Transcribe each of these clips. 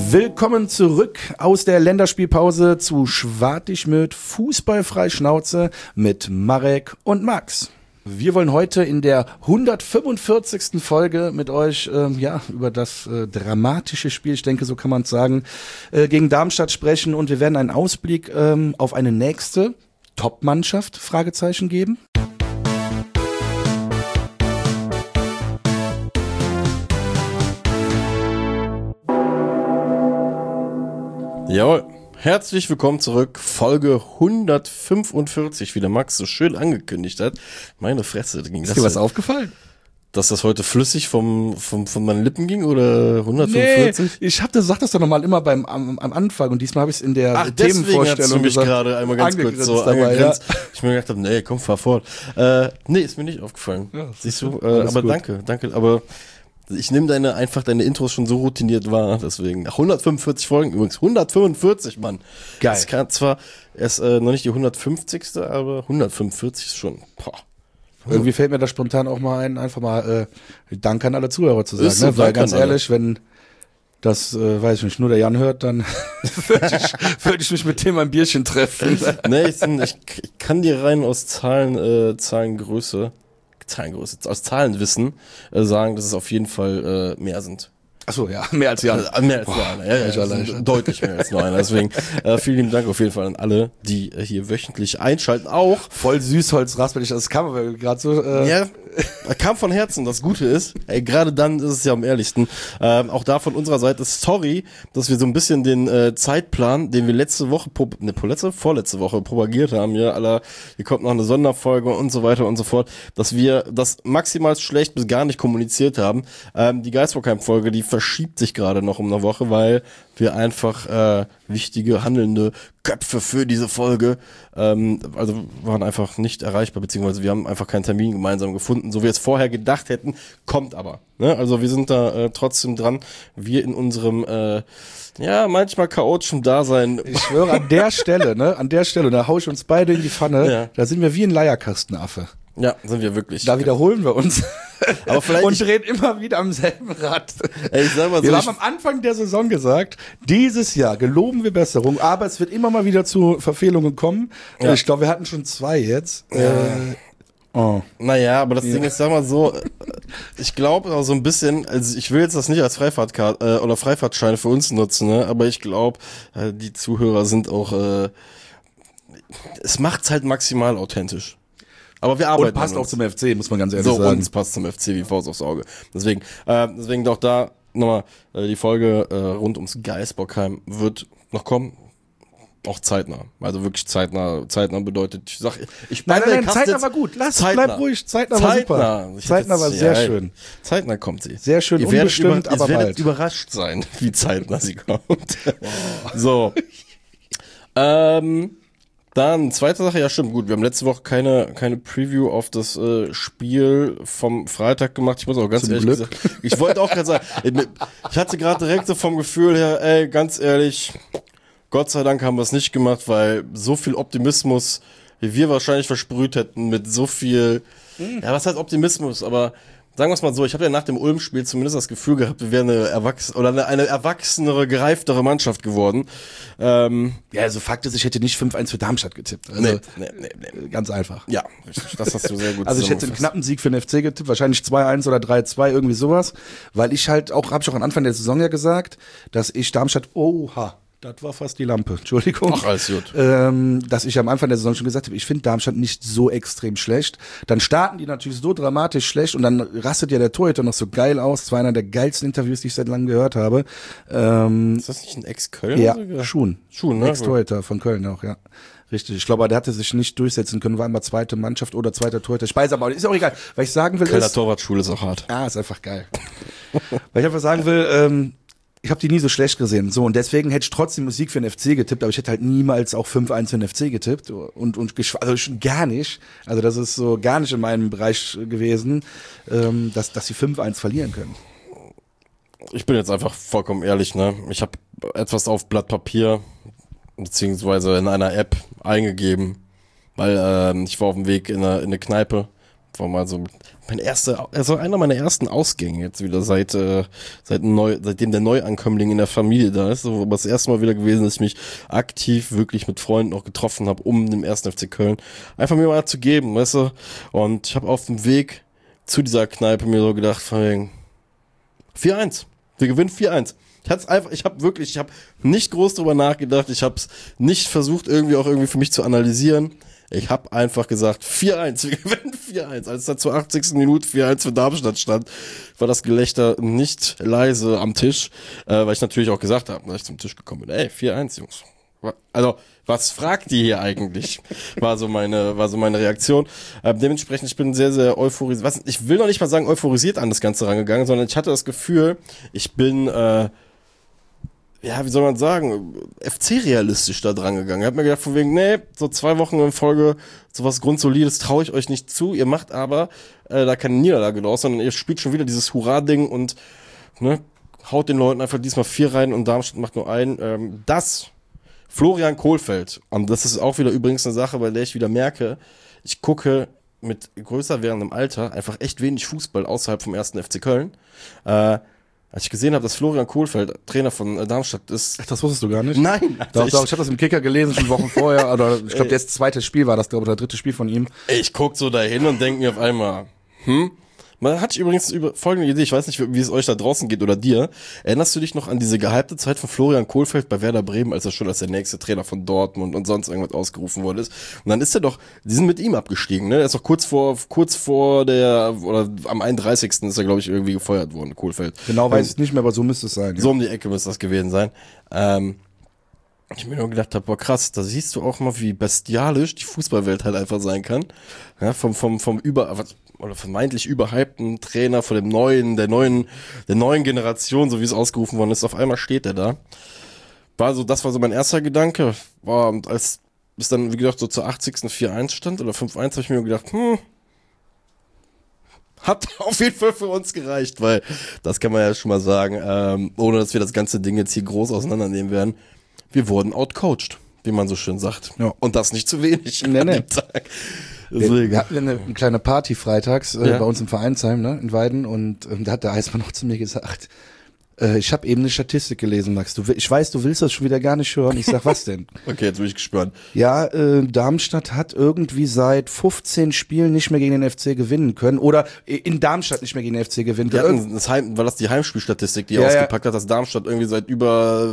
Willkommen zurück aus der Länderspielpause zu Schwartig-Möd Fußballfrei Schnauze mit Marek und Max. Wir wollen heute in der 145. Folge mit euch über das dramatische Spiel, ich denke, so kann man es sagen, gegen Darmstadt sprechen, und wir werden einen Ausblick auf eine nächste Top-Mannschaft Fragezeichen geben. Jawohl, herzlich willkommen zurück, Folge 145, wie der Max so schön angekündigt hat. Meine Fresse, ging das. Ist dir was aufgefallen? Dass das heute flüssig von meinen Lippen ging, oder 145? Nee, sag das doch nochmal immer am Anfang, und diesmal habe ich es in der Themenvorstellung hast du mich gerade einmal ganz kurz so angegrinst. Ja. Ich mir gedacht habe, nee, komm, fahr fort. Nee, ist mir nicht aufgefallen. Ja, siehst du, aber gut. danke, aber ich nehme deine Intros schon so routiniert wahr, deswegen. Nach 145 Folgen übrigens, 145, Mann. Geil. Das kann zwar erst noch nicht die 150. aber 145 ist schon, Irgendwie fällt mir das spontan auch mal ein, einfach mal Dank an alle Zuhörer zu sagen. So, ne? Weil ganz ehrlich, wenn das, weiß ich nicht, nur der Jan hört, dann würde ich mich mit dem ein Bierchen treffen. Nee, ich kann dir rein aus Zahlengröße, aus Zahlenwissen sagen, dass es auf jeden Fall mehr sind. Achso, ja, mehr als Jan. Mehr als nur einer, ja, deutlich mehr als nur einer. Deswegen vielen lieben Dank auf jeden Fall an alle, die hier wöchentlich einschalten. Auch voll süßholzraspelig, das kam aber gerade so. Ja, kam von Herzen. Das Gute ist, gerade dann ist es ja am ehrlichsten. Auch da von unserer Seite, sorry, dass wir so ein bisschen den Zeitplan, den wir vorletzte Woche propagiert haben, hier kommt noch eine Sonderfolge und so weiter und so fort, dass wir das maximal schlecht bis gar nicht kommuniziert haben. Die Geisbockheim-Folge, die verschiebt sich gerade noch um eine Woche, weil wir einfach wichtige, handelnde Köpfe für diese Folge waren einfach nicht erreichbar, beziehungsweise wir haben einfach keinen Termin gemeinsam gefunden, so wie wir es vorher gedacht hätten, kommt aber. Ne? Also wir sind da trotzdem dran, wir in unserem manchmal chaotischen Dasein. Ich schwöre, an der Stelle, da hau ich uns beide in die Pfanne, Da sind wir wie ein Leierkastenaffe. Ja, sind wir wirklich. Da wiederholen wir uns. Aber vielleicht und drehen immer wieder am selben Rad. Ey, ich sag mal so, wir haben am Anfang der Saison gesagt, dieses Jahr geloben wir Besserung, aber es wird immer mal wieder zu Verfehlungen kommen. Ja. Ich glaube, wir hatten schon 2 jetzt. Naja, aber das Ding ist, sag mal so, ich glaube auch so ein bisschen, also ich will jetzt das nicht als Freifahrtkarte oder Freifahrtschein für uns nutzen, ne? Aber ich glaube, die Zuhörer sind auch, es macht's halt maximal authentisch. Aber wir arbeiten. Und passt auch zum FC, muss man ganz ehrlich sagen. Und es passt zum FC wie Faust aufs Auge. Deswegen doch da nochmal die Folge rund ums Geisbockheim wird noch kommen. Auch zeitnah. Also wirklich zeitnah. Zeitnah bedeutet, Nein, zeitnah war gut. Bleib ruhig. Zeitnah war super. Zeitnah war sehr schön. Zeitnah kommt sie. Sehr schön, unbestimmt, aber bald. Ihr werdet überrascht sein, wie zeitnah sie kommt. So. Dann, zweite Sache, ja stimmt, gut, wir haben letzte Woche keine Preview auf das Spiel vom Freitag gemacht. Ich muss auch ganz ehrlich sagen, ich wollte auch gerade sagen, ich hatte gerade direkt so vom Gefühl her, ganz ehrlich, Gott sei Dank haben wir es nicht gemacht, weil so viel Optimismus, wie wir wahrscheinlich versprüht hätten, mit so viel, was heißt Optimismus, aber sagen wir es mal so, ich habe ja nach dem Ulm-Spiel zumindest das Gefühl gehabt, wir wären eine erwachsenere, gereiftere Mannschaft geworden. Also Fakt ist, ich hätte nicht 5-1 für Darmstadt getippt. Also, nee. Ganz einfach. Ja, richtig, das hast du sehr gut Also ich hätte einen knappen Sieg für den FC getippt, wahrscheinlich 2-1 oder 3-2, irgendwie sowas. Weil ich halt auch, habe ich auch am Anfang der Saison ja gesagt, dass ich Darmstadt, das war fast die Lampe, Entschuldigung. Ach, alles gut. Dass ich am Anfang der Saison schon gesagt habe, ich finde Darmstadt nicht so extrem schlecht. Dann starten die natürlich so dramatisch schlecht und dann rastet ja der Torhüter noch so geil aus. Das war einer der geilsten Interviews, die ich seit langem gehört habe. Ist das nicht ein Ex-Köln? Ja, Schuhn, ne? Ex-Torhüter von Köln auch, ja. Richtig, ich glaube, der hatte sich nicht durchsetzen können, war immer zweite Mannschaft oder zweiter Torhüter. Ich weiß aber, ist auch egal. Was ich sagen will Kölner Torwartschule ist auch hart. Ist einfach geil. Weil ich einfach sagen will, ich habe die nie so schlecht gesehen. So, und deswegen hätte ich trotzdem Musik für den FC getippt, aber ich hätte halt niemals auch 5-1 für den FC getippt. Also schon gar nicht. Also das ist so gar nicht in meinem Bereich gewesen, dass sie 5-1 verlieren können. Ich bin jetzt einfach vollkommen ehrlich, ne? Ich habe etwas auf Blatt Papier beziehungsweise in einer App eingegeben, weil ich war auf dem Weg in eine Kneipe war mal so einer meiner ersten Ausgänge jetzt wieder seitdem der Neuankömmling in der Familie da ist. So, aber das erste Mal wieder gewesen, dass ich mich aktiv wirklich mit Freunden auch getroffen habe, um dem 1. FC Köln einfach mir mal zu geben, weißt du. Und ich habe auf dem Weg zu dieser Kneipe mir so gedacht, von wegen 4-1. Wir gewinnen 4-1. Ich habe nicht groß drüber nachgedacht, ich habe es nicht versucht irgendwie für mich zu analysieren. Ich habe einfach gesagt 4-1, wir gewinnen 4-1. Als dann zur 80. Minute 4-1 für Darmstadt stand, war das Gelächter nicht leise am Tisch, weil ich natürlich auch gesagt habe, als ich zum Tisch gekommen bin, 4-1, Jungs. Also, was fragt die hier eigentlich? War so meine Reaktion. Dementsprechend, ich bin sehr, sehr euphorisiert. Ich will noch nicht mal sagen euphorisiert an das Ganze rangegangen, sondern ich hatte das Gefühl, ich bin wie soll man sagen, FC-realistisch da dran gegangen. Ich hab mir gedacht, von wegen, so 2 Wochen in Folge, sowas Grundsolides traue ich euch nicht zu. Ihr macht aber da keine Niederlage draus, sondern ihr spielt schon wieder dieses Hurra-Ding und haut den Leuten einfach diesmal 4 rein und Darmstadt macht nur 1. Das Florian Kohlfeld, und das ist auch wieder übrigens eine Sache, bei der ich wieder merke, ich gucke mit größer werdendem Alter einfach echt wenig Fußball außerhalb vom 1. FC Köln. Als ich gesehen habe, dass Florian Kohlfeld Trainer von Darmstadt ist. Ach, das wusstest du gar nicht? Nein. Doch, ich habe das im Kicker gelesen, schon Wochen vorher. Oder ich glaube, das 2. Spiel war das, glaube ich, oder 3. Spiel von ihm. Ich guck so dahin und denke mir auf einmal, Man hat übrigens über folgende Idee, ich weiß nicht, wie es euch da draußen geht oder dir. Erinnerst du dich noch an diese gehypte Zeit von Florian Kohlfeld bei Werder Bremen, als er schon als der nächste Trainer von Dortmund und sonst irgendwas ausgerufen worden ist? Und dann ist die sind mit ihm abgestiegen, ne? Er ist doch kurz vor oder am 31. ist er, glaube ich, irgendwie gefeuert worden, Kohlfeld. Genau weiß ich nicht mehr, aber so müsste es sein. So um die Ecke müsste das gewesen sein. Ich mir nur gedacht habe, boah krass, da siehst du auch mal, wie bestialisch die Fußballwelt halt einfach sein kann. Ja, vom vermeintlich überhypten Trainer von der neuen Generation, so wie es ausgerufen worden ist, auf einmal steht er da. Das war so mein erster Gedanke. Und als es dann, wie gesagt, so zur 80. 4-1 stand oder 5-1, habe ich mir gedacht, hat auf jeden Fall für uns gereicht, weil das kann man ja schon mal sagen, ohne dass wir das ganze Ding jetzt hier groß auseinandernehmen werden. Wir wurden outcoached, wie man so schön sagt. Ja. Und das nicht zu wenig an dem Tag. Wir hatten eine kleine Party freitags bei uns im Vereinsheim, ne, in Weiden, und da hat der Eismann noch zu mir gesagt, ich habe eben eine Statistik gelesen, Max. Ich weiß, du willst das schon wieder gar nicht hören. Ich sag, was denn? Okay, jetzt bin ich gespannt. Ja, Darmstadt hat irgendwie seit 15 Spielen nicht mehr gegen den FC gewinnen können. Oder in Darmstadt nicht mehr gegen den FC gewinnen können. War das die Heimspielstatistik, die ausgepackt hat, dass Darmstadt irgendwie seit über,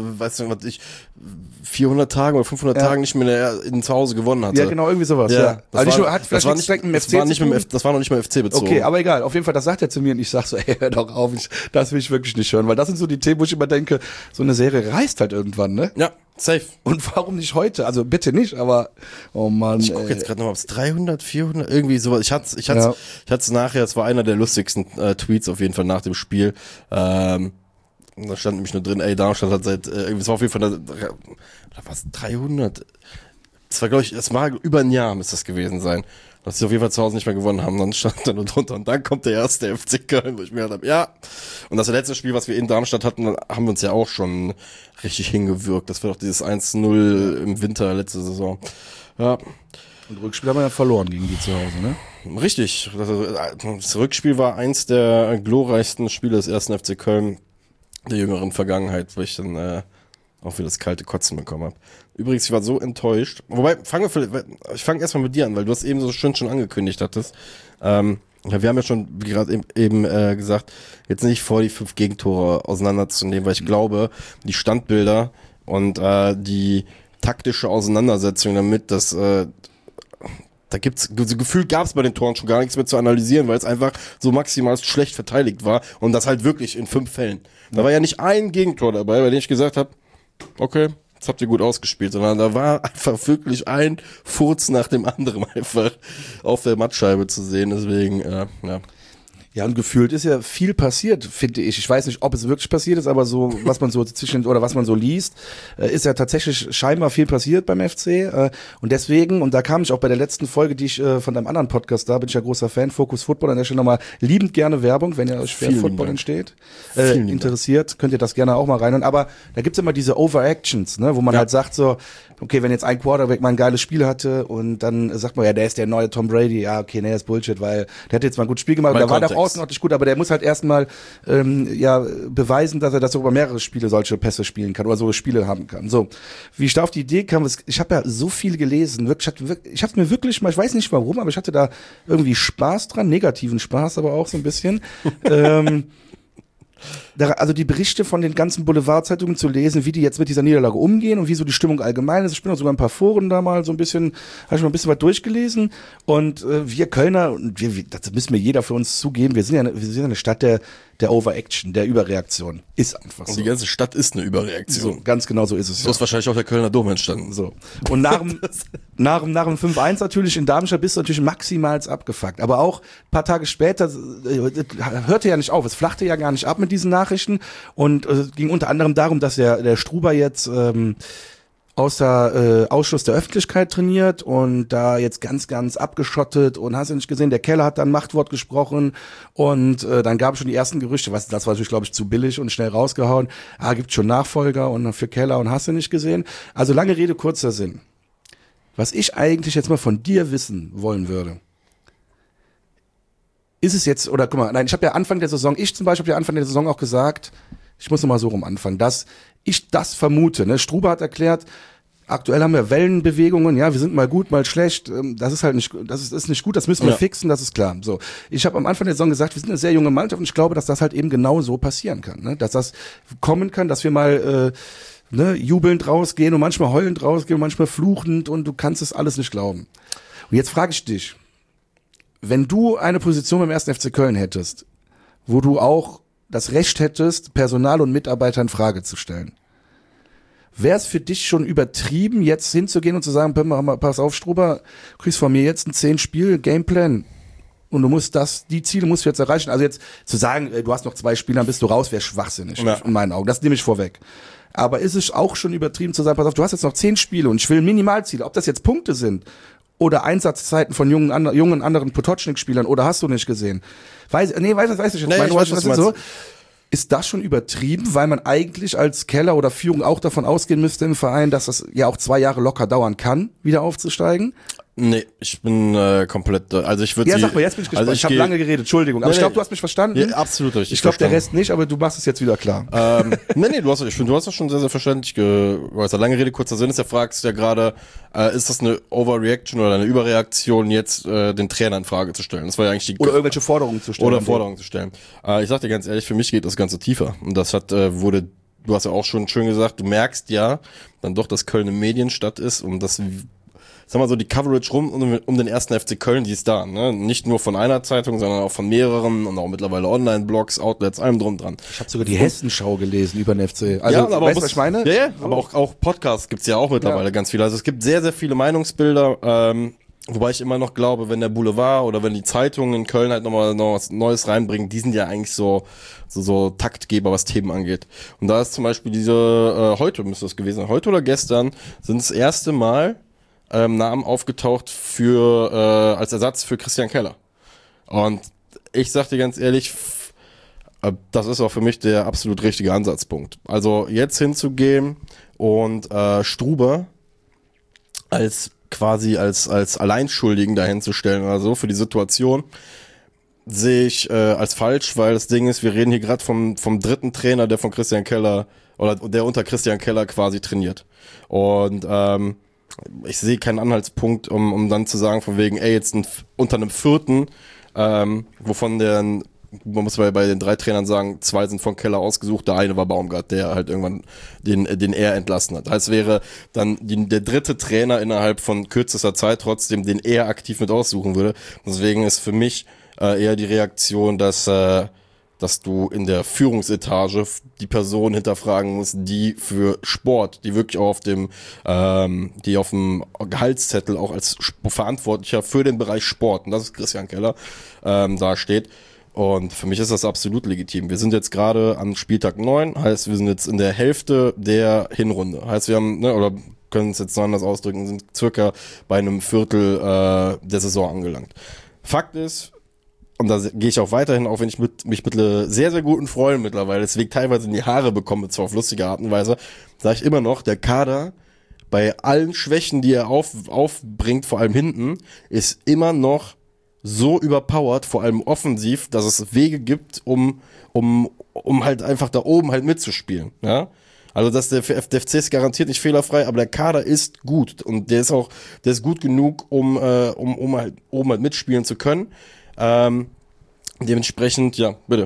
400 Tagen oder 500 Tagen nicht mehr zu Hause gewonnen hatte. Ja, genau, irgendwie sowas. Ja. Das war noch nicht mal FC bezogen. Okay, aber egal. Auf jeden Fall, das sagt er zu mir und ich sag so, hör doch auf, das will ich wirklich nicht hören, weil das sind so die Themen, wo ich immer denke, so eine Serie reißt halt irgendwann, ne? Ja, safe. Und warum nicht heute? Also bitte nicht, aber oh Mann. Ich gucke jetzt gerade nochmal, ob es 300, 400, irgendwie sowas. Ich hatte es nachher, es war einer der lustigsten Tweets auf jeden Fall nach dem Spiel. Da stand nämlich nur drin, Darmstadt hat seit, es war auf jeden Fall, was, 300? Das war, glaube ich, es war über ein Jahr, müsste das gewesen sein. Dass sie auf jeden Fall zu Hause nicht mehr gewonnen haben. Dann stand da nur drunter. Und dann kommt der 1. FC Köln, wo ich mir gedacht habe, ja. Und das letzte Spiel, was wir in Darmstadt hatten, haben wir uns ja auch schon richtig hingewirkt. Das war doch dieses 1-0 im Winter letzte Saison. Ja. Und Rückspiel haben wir ja verloren gegen die zu Hause, ne? Richtig. Das Rückspiel war eins der glorreichsten Spiele des 1. FC Köln der jüngeren Vergangenheit, wo ich dann auch wieder das kalte Kotzen bekommen habe. Übrigens, ich war so enttäuscht. Wobei, ich fange erstmal mit dir an, weil du das eben so schön schon angekündigt hattest. Wir haben ja schon, wie gerade eben gesagt, jetzt nicht vor, die 5 Gegentore auseinanderzunehmen, weil ich glaube, die Standbilder und die taktische Auseinandersetzung damit, dass gefühlt gab es bei den Toren schon gar nichts mehr zu analysieren, weil es einfach so maximal schlecht verteidigt war und das halt wirklich in 5 Fällen. Da war ja nicht ein Gegentor dabei, bei dem ich gesagt habe, okay, das habt ihr gut ausgespielt, sondern da war einfach wirklich ein Furz nach dem anderen einfach auf der Mattscheibe zu sehen, deswegen, ja. Ja, und gefühlt ist ja viel passiert, finde ich. Ich weiß nicht, ob es wirklich passiert ist, aber so, was man so was man so liest, ist ja tatsächlich scheinbar viel passiert beim FC. Und deswegen, und da kam ich auch bei der letzten Folge, die ich von deinem anderen Podcast, da bin ich ja großer Fan, Focus Football, an der Stelle nochmal liebend gerne Werbung, wenn ihr euch für Football entsteht, interessiert, könnt ihr das gerne auch mal reinhören. Aber da gibt's immer diese Overactions, ne, wo man halt sagt so, okay, wenn jetzt ein Quarterback mal ein geiles Spiel hatte und dann sagt man, ja, der ist der neue Tom Brady, ja, okay, nee, ist Bullshit, weil der hat jetzt mal ein gutes Spiel gemacht, da war der außerordentlich gut, aber der muss halt erstmal beweisen, dass er das über mehrere Spiele solche Pässe spielen kann oder so Spiele haben kann. So, wie ich da auf die Idee kam, ich habe ja so viel gelesen, ich habe mir wirklich mal, ich weiß nicht warum, aber ich hatte da irgendwie Spaß dran, negativen Spaß aber auch so ein bisschen. Also die Berichte von den ganzen Boulevardzeitungen zu lesen, wie die jetzt mit dieser Niederlage umgehen und wie so die Stimmung allgemein ist. Ich bin auch sogar ein paar Foren da mal so ein bisschen, habe ich mal ein bisschen was durchgelesen und wir Kölner, und das müssen wir jeder für uns zugeben, wir sind ja eine Stadt der Overaction, der Überreaktion. Ist einfach so. Und die ganze Stadt ist eine Überreaktion. So, ganz genau so ist es. So ist wahrscheinlich auch der Kölner Dom entstanden. So. Und nach dem 5-1 natürlich in Darmstadt bist du natürlich maximals abgefuckt. Aber auch ein paar Tage später hörte ja nicht auf. Es flachte ja gar nicht ab mit diesen Nachrichten. Und es ging unter anderem darum, dass der Struber jetzt außer Ausschluss der Öffentlichkeit trainiert und da jetzt ganz, ganz abgeschottet und hast du nicht gesehen, der Keller hat dann Machtwort gesprochen und dann gab es schon die ersten Gerüchte, das war natürlich, glaube ich, zu billig und schnell rausgehauen, gibt schon Nachfolger und für Keller und hast du nicht gesehen. Also lange Rede, kurzer Sinn. Was ich eigentlich jetzt mal von dir wissen wollen würde, ist es jetzt, oder guck mal, nein, ich habe ja Anfang der Saison auch gesagt, ich muss nochmal so rum anfangen, dass ich das vermute, ne? Struber hat erklärt, aktuell haben wir Wellenbewegungen, ja, wir sind mal gut, mal schlecht, das ist halt nicht, ist nicht gut, das müssen wir fixen, das ist klar. So, ich habe am Anfang der Saison gesagt, wir sind eine sehr junge Mannschaft und ich glaube, dass das halt eben genau so passieren kann, ne? Dass das kommen kann, dass wir mal jubelnd rausgehen und manchmal heulend rausgehen und manchmal fluchend und du kannst es alles nicht glauben. Und jetzt frage ich dich, wenn du eine Position beim 1. FC Köln hättest, wo du auch das Recht hättest, Personal und Mitarbeiter in Frage zu stellen, wäre es für dich schon übertrieben, jetzt hinzugehen und zu sagen, pass auf, Struber, du kriegst von mir jetzt ein 10-Spiel-Gameplan und du musst die Ziele musst du jetzt erreichen. Also jetzt zu sagen, du hast noch 2 Spiele, dann bist du raus, wäre schwachsinnig in meinen Augen. Das nehme ich vorweg. Aber ist es auch schon übertrieben zu sagen, pass auf, du hast jetzt noch 10 Spiele und ich will Minimalziele, ob das jetzt Punkte sind oder Einsatzzeiten von jungen anderen Potocznik-Spielern oder hast du nicht gesehen? Weiß ich nicht. Ist das schon übertrieben, weil man eigentlich als Keller oder Führung auch davon ausgehen müsste im Verein, dass das ja auch 2 Jahre locker dauern kann, wieder aufzusteigen? Nee, ich bin komplett, also ich würde sag mal, jetzt bin ich gespannt. Ich habe lange geredet, Entschuldigung. Aber ich glaube, du hast mich verstanden. Ja, absolut richtig. Ich glaube, der Rest nicht, aber du machst es jetzt wieder klar. Nee, du hast das schon sehr, sehr verständlich geäußert. Lange Rede, kurzer Sinn ist ja, fragst ja gerade, ist das eine Overreaction oder eine Überreaktion, jetzt den Trainer in Frage zu stellen? Das war ja eigentlich oder irgendwelche Forderungen zu stellen. Ich sag dir ganz ehrlich, für mich geht das Ganze tiefer. Und das du hast ja auch schon schön gesagt, du merkst ja dann doch, dass Köln eine Medienstadt ist und das, sag mal so, die Coverage um den 1. FC Köln, die ist da, ne? Nicht nur von einer Zeitung, sondern auch von mehreren und auch mittlerweile Online-Blogs, Outlets, allem drum dran. Ich habe sogar die Hessenschau gelesen über den FC. Also, ja, aber weißt du, was ich meine? Ja, aber auch Podcasts gibt's ja auch mittlerweile ganz viele. Also es gibt sehr, sehr viele Meinungsbilder, wobei ich immer noch glaube, wenn der Boulevard oder wenn die Zeitungen in Köln halt noch was Neues reinbringen, die sind ja eigentlich so Taktgeber, was Themen angeht. Und da ist zum Beispiel heute müsste es gewesen sein, heute oder gestern, sind das erste Mal Namen aufgetaucht als Ersatz für Christian Keller. Und ich sag dir ganz ehrlich, das ist auch für mich der absolut richtige Ansatzpunkt. Also jetzt hinzugehen und Struber als Alleinschuldigen dahin zu stellen oder so für die Situation, sehe ich als falsch, weil das Ding ist, wir reden hier gerade vom dritten Trainer, der von Christian Keller oder der unter Christian Keller quasi trainiert. Und ich sehe keinen Anhaltspunkt, um dann zu sagen, von wegen, jetzt unter einem vierten, wovon man muss bei den 3 Trainern sagen, 2 sind von Keller ausgesucht, der eine war Baumgart, der halt irgendwann den er entlassen hat. Das wäre dann der dritte Trainer innerhalb von kürzester Zeit trotzdem, den er aktiv mit aussuchen würde. Deswegen ist für mich eher die Reaktion, dass du in der Führungsetage die Person hinterfragen musst, die für Sport, die wirklich auch die auf dem Gehaltszettel auch als Verantwortlicher für den Bereich Sport, und das ist Christian Keller, da steht, Und für mich ist das absolut legitim. Wir sind jetzt gerade an Spieltag 9, heißt, wir sind jetzt in der Hälfte der Hinrunde. Heißt, wir haben, oder können es jetzt noch anders ausdrücken, sind circa bei einem Viertel der Saison angelangt. Fakt ist, und da gehe ich auch weiterhin, auch wenn ich mich mit sehr, sehr guten Freunden mittlerweile, deswegen teilweise in die Haare bekomme, zwar auf lustige Art und Weise, sage ich immer noch, der Kader, bei allen Schwächen, die er aufbringt, vor allem hinten, ist immer noch so überpowered, vor allem offensiv, dass es Wege gibt, um halt einfach da oben halt mitzuspielen, ja. Also der FC ist garantiert nicht fehlerfrei, aber der Kader ist gut und der ist gut genug, um halt oben halt mitspielen zu können. Dementsprechend, ja, bitte.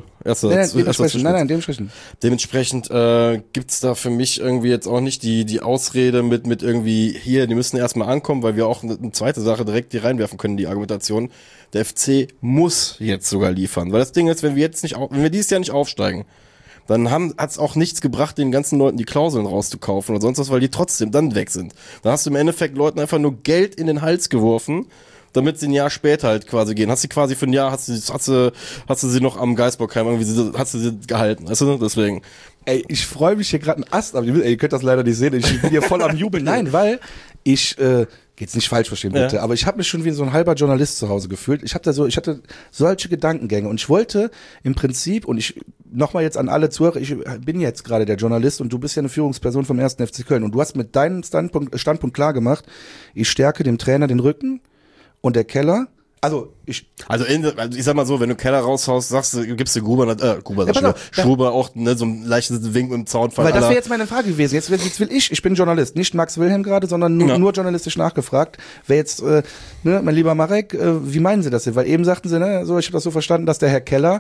Dementsprechend gibt's da für mich irgendwie jetzt auch nicht die Ausrede mit irgendwie hier, die müssen erstmal ankommen, weil wir auch eine zweite Sache direkt hier reinwerfen können, die Argumentation. Der FC muss jetzt sogar liefern, weil das Ding ist, wenn wir dieses Jahr nicht aufsteigen, dann hat's auch nichts gebracht, den ganzen Leuten die Klauseln rauszukaufen oder sonst was, weil die trotzdem dann weg sind. Dann hast du im Endeffekt Leuten einfach nur Geld in den Hals geworfen, damit sie ein Jahr später halt quasi gehen. Hast du quasi für ein Jahr, hast du sie noch am Geisbockheim irgendwie, hast du sie gehalten, weißt du, deswegen. Ey, ich freue mich hier gerade einen Ast ab. Ihr könnt das leider nicht sehen. Ich bin hier voll am Jubeln. Nein, weil ich, geht's nicht falsch verstehen, bitte, ja. Aber ich habe mich schon wie so ein halber Journalist zu Hause gefühlt. Ich hatte solche Gedankengänge und ich wollte im Prinzip, und ich nochmal jetzt an alle Zuhörer, ich bin jetzt gerade der Journalist und du bist ja eine Führungsperson vom 1. FC Köln und du hast mit deinem Standpunkt klar gemacht, ich stärke dem Trainer den Rücken und der Keller. Also ich sag mal so, wenn du Keller raushaust, gibst du Gruber auch so ein leichtes Wink im Zaunfall. Weil das wäre jetzt meine Frage gewesen. Jetzt will ich bin Journalist, nicht Max Wilhelm gerade, sondern nur journalistisch nachgefragt. Wer jetzt, mein lieber Marek, wie meinen Sie das denn? Weil eben sagten Sie, ich habe das so verstanden, dass der Herr Keller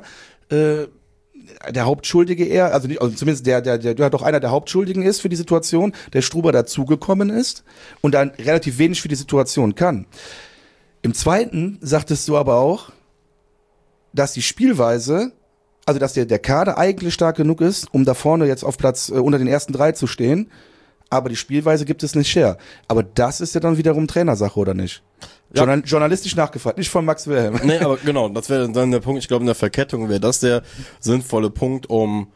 der Hauptschuldige zumindest der doch einer der Hauptschuldigen ist für die Situation, der Struber dazugekommen ist und dann relativ wenig für die Situation kann. Im Zweiten sagtest du aber auch, dass die Spielweise, also dass der Kader eigentlich stark genug ist, um da vorne jetzt auf Platz unter den ersten 3 zu stehen, aber die Spielweise gibt es nicht her. Aber das ist ja dann wiederum Trainersache, oder nicht? Ja. Journalistisch nachgefragt, nicht von Max Wilhelm. Nee, aber genau, das wäre dann der Punkt, ich glaube in der Verkettung wäre das der sinnvolle Punkt,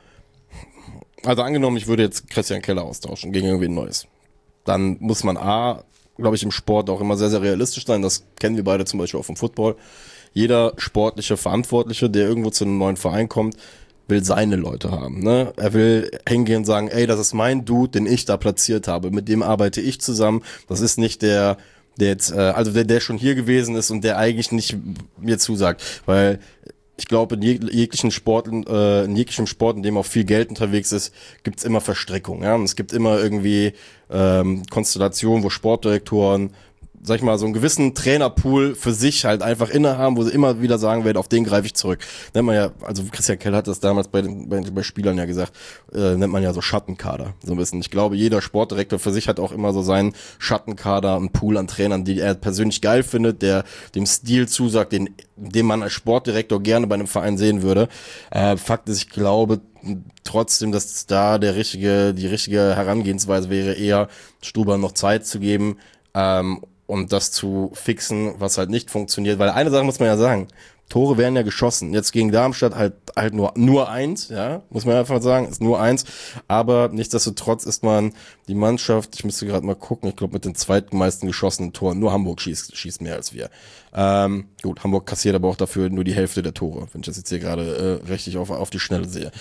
also angenommen, ich würde jetzt Christian Keller austauschen gegen irgendwie ein Neues. Dann muss man glaube ich, im Sport auch immer sehr, sehr realistisch sein. Das kennen wir beide zum Beispiel auch vom Football. Jeder sportliche Verantwortliche, der irgendwo zu einem neuen Verein kommt, will seine Leute haben. Ne? Er will hingehen und sagen, ey, das ist mein Dude, den ich da platziert habe. Mit dem arbeite ich zusammen. Das ist nicht der schon hier gewesen ist und der eigentlich nicht mir zusagt. Weil ich glaube, in jeglichem Sport, in dem auch viel Geld unterwegs ist, gibt's immer Verstrickung. Ja? Und es gibt immer irgendwie Konstellationen, wo Sportdirektoren, sag ich mal, so einen gewissen Trainerpool für sich halt einfach innehaben, wo sie immer wieder sagen werden, auf den greife ich zurück. Nennt man ja, also Christian Kell hat das damals bei Spielern ja gesagt, nennt man ja so Schattenkader, so ein bisschen. Ich glaube, jeder Sportdirektor für sich hat auch immer so seinen Schattenkader, einen Pool an Trainern, die er persönlich geil findet, der dem Stil zusagt, den man als Sportdirektor gerne bei einem Verein sehen würde. Fakt ist, ich glaube trotzdem, dass da die richtige Herangehensweise wäre, eher Struber noch Zeit zu geben, und das zu fixen, was halt nicht funktioniert. Weil eine Sache muss man ja sagen, Tore werden ja geschossen. Jetzt gegen Darmstadt halt nur 1, ja, muss man einfach sagen, ist nur 1. Aber nichtsdestotrotz ist man die Mannschaft, ich müsste gerade mal gucken, ich glaube mit den zweitmeisten geschossenen Toren, nur Hamburg schießt mehr als wir. Gut, Hamburg kassiert aber auch dafür nur die Hälfte der Tore, wenn ich das jetzt hier gerade richtig auf die Schnelle sehe.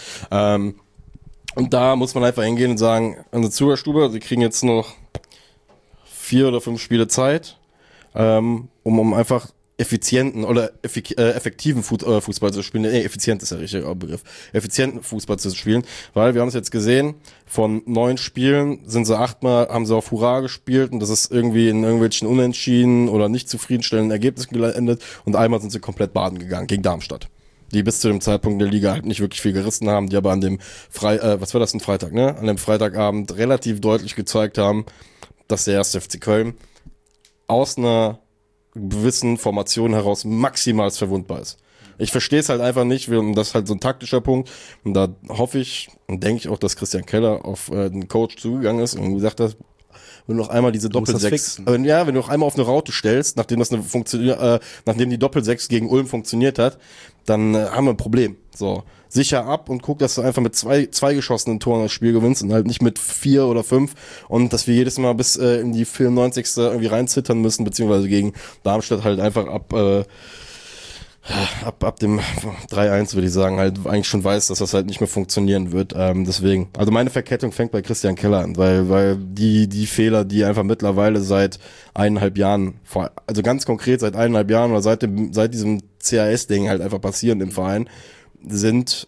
Und da muss man einfach hingehen und sagen, unsere Zuhörstube, sie kriegen jetzt noch 4 oder 5 Spiele Zeit, um einfach effizienten oder effektiven Fußball zu spielen. Effizient ist der richtige Begriff. Effizienten Fußball zu spielen, weil wir haben es jetzt gesehen, von 9 Spielen sind sie 8-mal, haben sie auf Hurra gespielt und das ist irgendwie in irgendwelchen unentschieden oder nicht zufriedenstellenden Ergebnissen geendet und einmal sind sie komplett baden gegangen gegen Darmstadt, die bis zu dem Zeitpunkt der Liga halt nicht wirklich viel gerissen haben, die aber an dem Freitag, ne? An dem Freitagabend relativ deutlich gezeigt haben, dass der 1. FC Köln aus einer gewissen Formation heraus maximal verwundbar ist. Ich verstehe es halt einfach nicht, und das ist halt so ein taktischer Punkt. Und da hoffe ich und denke ich auch, dass Christian Keller auf den Coach zugegangen ist und gesagt hat, wenn du noch einmal diese Doppel-6, wenn du noch einmal auf eine Raute stellst, nachdem die Doppel-6 gegen Ulm funktioniert hat, dann haben wir ein Problem. So, sicher ab und guck, dass du einfach mit zwei geschossenen Toren das Spiel gewinnst und halt nicht mit 4 oder 5 und dass wir jedes Mal bis in die 94. irgendwie reinzittern müssen, beziehungsweise gegen Darmstadt halt einfach ab dem 3-1 würde ich sagen, halt eigentlich schon weiß, dass das halt nicht mehr funktionieren wird. Deswegen, also meine Verkettung fängt bei Christian Keller an, weil die Fehler, die einfach mittlerweile seit 1,5 Jahren, also ganz konkret seit 1,5 Jahren oder seit diesem CAS-Ding halt einfach passieren im Verein, sind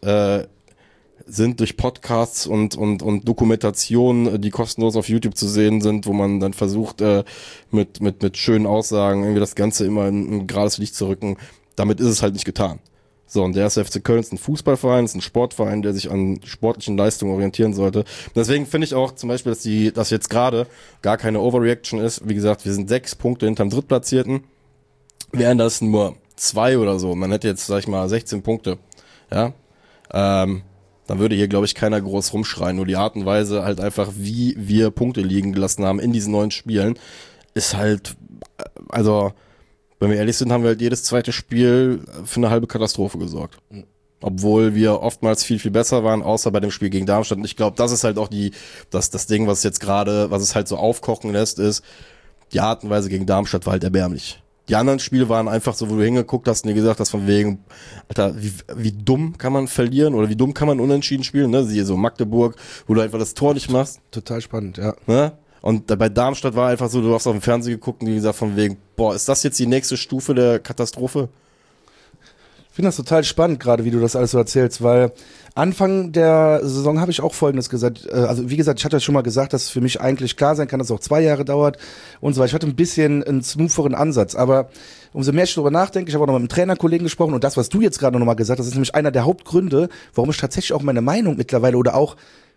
durch Podcasts und Dokumentationen, die kostenlos auf YouTube zu sehen sind, wo man dann versucht, mit schönen Aussagen irgendwie das Ganze immer in ein gerades Licht zu rücken. Damit ist es halt nicht getan. So, und der erste FC Köln ist ein Fußballverein, ist ein Sportverein, der sich an sportlichen Leistungen orientieren sollte. Deswegen finde ich auch zum Beispiel, dass jetzt gerade gar keine Overreaction ist. Wie gesagt, wir sind 6 Punkte hinterm Drittplatzierten. Wären das nur 2 oder so, man hätte jetzt, sag ich mal, 16 Punkte, ja, dann würde hier, glaube ich, keiner groß rumschreien. Nur die Art und Weise halt einfach, wie wir Punkte liegen gelassen haben in diesen 9 Spielen, ist halt, also, wenn wir ehrlich sind, haben wir halt jedes zweite Spiel für eine halbe Katastrophe gesorgt. Obwohl wir oftmals viel, viel besser waren, außer bei dem Spiel gegen Darmstadt. Und ich glaube, das ist halt auch das Ding, was es halt so aufkochen lässt, ist, die Art und Weise gegen Darmstadt war halt erbärmlich. Die anderen Spiele waren einfach so, wo du hingeguckt hast und dir gesagt hast, von wegen, Alter, wie dumm kann man verlieren oder wie dumm kann man unentschieden spielen, ne? Siehe so Magdeburg, wo du einfach das Tor nicht machst. Total spannend, ja. Ne? Und bei Darmstadt war einfach so, du hast auf dem Fernsehen geguckt und die gesagt von wegen, boah, ist das jetzt die nächste Stufe der Katastrophe? Ich finde das total spannend, gerade wie du das alles so erzählst, weil Anfang der Saison habe ich auch Folgendes gesagt. Also wie gesagt, ich hatte ja schon mal gesagt, dass es für mich eigentlich klar sein kann, dass es auch 2 Jahre dauert und so weiter. Ich hatte ein bisschen einen smootheren Ansatz, aber umso mehr ich darüber nachdenke, ich habe auch noch mit einem Trainerkollegen gesprochen und das, was du jetzt gerade noch mal gesagt hast, ist nämlich einer der Hauptgründe, warum ich tatsächlich auch meine Meinung mittlerweile oder auch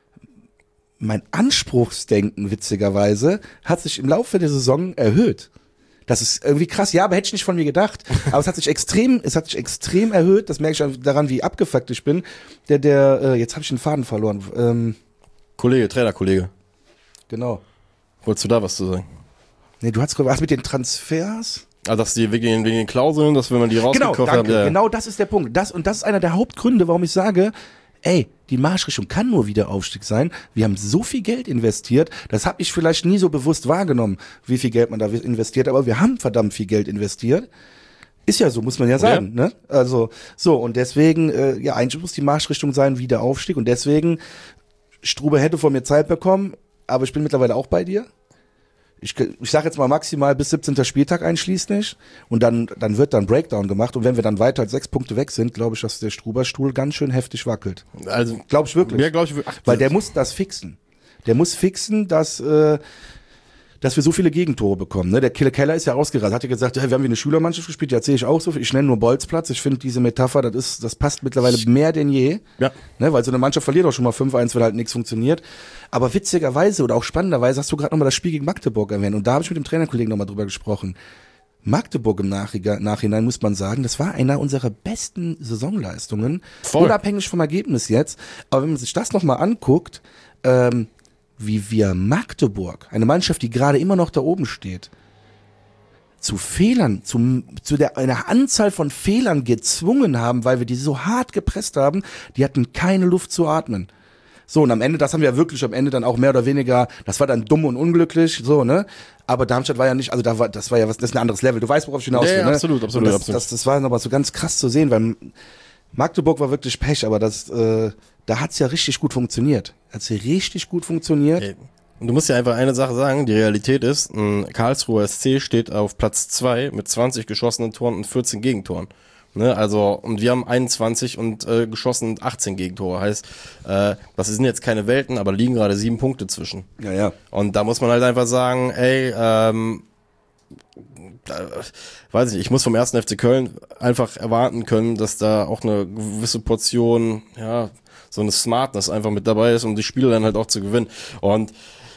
mein Anspruchsdenken, witzigerweise, hat sich im Laufe der Saison erhöht. Das ist irgendwie krass. Ja, aber hätte ich nicht von mir gedacht. Aber es hat sich extrem erhöht. Das merke ich daran, wie abgefuckt ich bin. Jetzt habe ich den Faden verloren. Trainerkollege. Genau. Wolltest du da was zu sagen? Nee, du hast mit den Transfers? Ah, dass die wegen den Klauseln, dass wenn man die rausgekauft hat. Ja. Genau, das ist der Punkt. Das ist einer der Hauptgründe, warum ich sage, ey, die Marschrichtung kann nur Wiederaufstieg sein. Wir haben so viel Geld investiert, das habe ich vielleicht nie so bewusst wahrgenommen, wie viel Geld man da investiert, aber wir haben verdammt viel Geld investiert. Ist ja so, muss man ja sagen, ne? Also, so, und deswegen, eigentlich muss die Marschrichtung sein, Wiederaufstieg, und deswegen, Strube hätte von mir Zeit bekommen, aber ich bin mittlerweile auch bei dir. Ich sage jetzt mal maximal bis 17. Spieltag einschließlich und dann wird dann Breakdown gemacht und wenn wir dann weiter als 6 Punkte weg sind, glaube ich, dass der Struber-Stuhl ganz schön heftig wackelt. Also glaube ich wirklich. Ja, glaube ich. Weil der muss das fixen. Der muss fixen, dass wir so viele Gegentore bekommen. Ne? Der Keller ist ja ausgerastet. Hat ja gesagt, hey, wir haben wie eine Schülermannschaft gespielt, die erzähle ich auch so. Ich nenne nur Bolzplatz. Ich finde diese Metapher, das passt mittlerweile mehr denn je. Ja. Ne? Weil so eine Mannschaft verliert auch schon mal 5-1, weil halt nichts funktioniert. Aber witzigerweise oder auch spannenderweise hast du gerade nochmal das Spiel gegen Magdeburg erwähnt. Und da habe ich mit dem Trainerkollegen nochmal drüber gesprochen. Magdeburg im Nachhinein muss man sagen, das war einer unserer besten Saisonleistungen. Voll. Unabhängig vom Ergebnis jetzt. Aber wenn man sich das nochmal anguckt, wie wir Magdeburg, eine Mannschaft, die gerade immer noch da oben steht, zu Fehlern, einer Anzahl von Fehlern gezwungen haben, weil wir die so hart gepresst haben, die hatten keine Luft zu atmen. So, und am Ende, das haben wir ja wirklich am Ende dann auch mehr oder weniger, das war dann dumm und unglücklich, so, ne? Aber Darmstadt war ja nicht, also das war ja das ist ein anderes Level. Du weißt, worauf ich hinaus will, ja, ne? Absolut. Das war nochmal so ganz krass zu sehen, weil Magdeburg war wirklich Pech, aber da hat's ja richtig gut funktioniert. Hey. Und du musst ja einfach eine Sache sagen, die Realität ist, ein Karlsruher SC steht auf Platz 2 mit 20 geschossenen Toren und 14 Gegentoren. Ne, also, und wir haben 21 und geschossen und 18 Gegentore. Heißt, das sind jetzt keine Welten, aber liegen gerade 7 Punkte zwischen. Ja. Und da muss man halt einfach sagen, ey, weiß ich nicht, ich muss vom 1. FC Köln einfach erwarten können, dass da auch eine gewisse Portion, ja, so eine Smartness einfach mit dabei ist, um die Spiele dann halt auch zu gewinnen. Und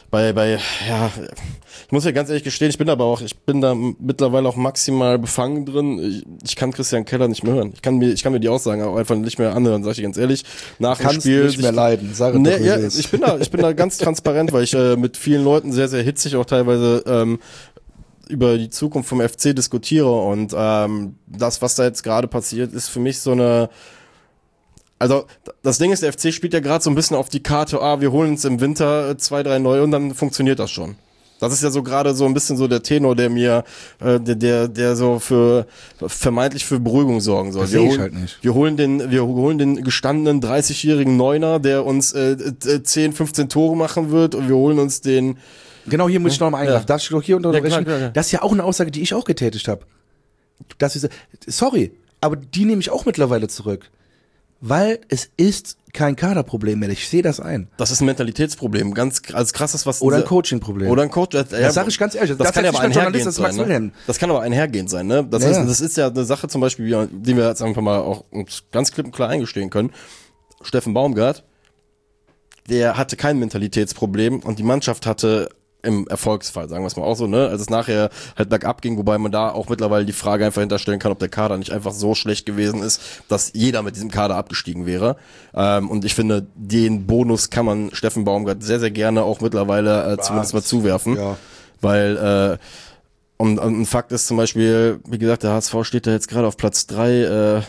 ich muss ja ganz ehrlich gestehen, ich bin da mittlerweile auch maximal befangen drin. Ich kann Christian Keller nicht mehr hören. Ich kann mir die Aussagen auch einfach nicht mehr anhören, sag ich ganz ehrlich. Nach dem Spiel nicht mehr leiden, sag doch, ich bin da ganz transparent, weil ich mit vielen Leuten sehr, sehr hitzig auch teilweise über die Zukunft vom FC diskutiere und das, was da jetzt gerade passiert, ist für mich so eine. Also das Ding ist, der FC spielt ja gerade so ein bisschen auf die Karte, wir holen uns im Winter 2, 3 neue und dann funktioniert das schon. Das ist ja so gerade so ein bisschen so der Tenor, der mir, der so vermeintlich für Beruhigung sorgen soll. Das sehe ich halt nicht. Wir holen den gestandenen 30-jährigen Neuner, der uns 10, 15 Tore machen wird, und wir holen uns den. Genau, hier muss ich noch mal eingreifen. Darf ich doch hier unterbrechen? Klar. Das ist ja auch eine Aussage, die ich auch getätigt habe. Sorry, aber die nehme ich auch mittlerweile zurück. Weil es ist kein Kaderproblem mehr. Ich sehe das ein. Das ist ein Mentalitätsproblem. Ganz als krasses, was. Oder ein Coachingproblem. Oder ein Coach. Das sage ich ganz ehrlich. Das kann ja aber einhergehend sein. Ne? Das kann aber einhergehend sein. Ne? Das ist ja eine Sache zum Beispiel, die wir jetzt einfach mal auch uns ganz klipp und klar eingestehen können. Steffen Baumgart, der hatte kein Mentalitätsproblem und die Mannschaft hatte im Erfolgsfall, sagen wir es mal auch so, ne, als es nachher halt bergab ging, wobei man da auch mittlerweile die Frage einfach hinterstellen kann, ob der Kader nicht einfach so schlecht gewesen ist, dass jeder mit diesem Kader abgestiegen wäre. Und ich finde, den Bonus kann man Steffen Baumgart sehr, sehr gerne auch mittlerweile zumindest mal zuwerfen. Ja. Weil und ein Fakt ist zum Beispiel, wie gesagt, der HSV steht da jetzt gerade auf Platz 3,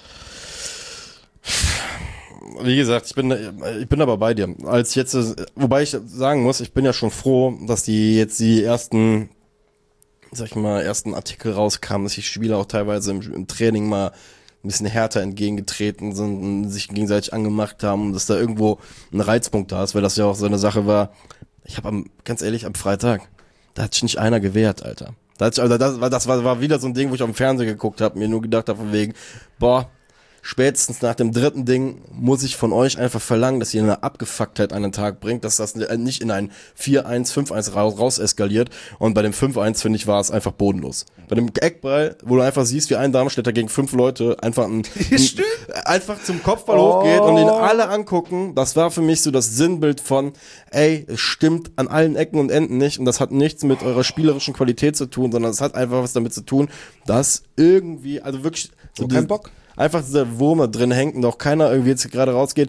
wie gesagt, ich bin aber bei dir. Als jetzt, wobei ich sagen muss, ich bin ja schon froh, dass die jetzt die ersten Artikel rauskamen, dass die Spieler auch teilweise im Training mal ein bisschen härter entgegengetreten sind und sich gegenseitig angemacht haben und dass da irgendwo ein Reizpunkt da ist, weil das ja auch so eine Sache war. Ich habe ganz ehrlich, am Freitag, da hat sich nicht einer gewehrt, Alter. Das war wieder so ein Ding, wo ich auf dem Fernseher geguckt habe, mir nur gedacht habe von wegen, spätestens nach dem 3. Ding muss ich von euch einfach verlangen, dass ihr eine Abgefucktheit an den Tag bringt, dass das nicht in ein 4-1, 5-1 raus eskaliert. Und bei dem 5-1, finde ich, war es einfach bodenlos. Bei dem Eckball, wo du einfach siehst, wie ein Darmstädter gegen 5 Leute einfach einfach zum Kopfball hochgeht und ihn alle angucken, das war für mich so das Sinnbild von, es stimmt an allen Ecken und Enden nicht und das hat nichts mit eurer spielerischen Qualität zu tun, sondern es hat einfach was damit zu tun, dass irgendwie, also wirklich so kein Bock. Einfach dieser Wurm da drin hängt und auch keiner irgendwie jetzt gerade rausgeht.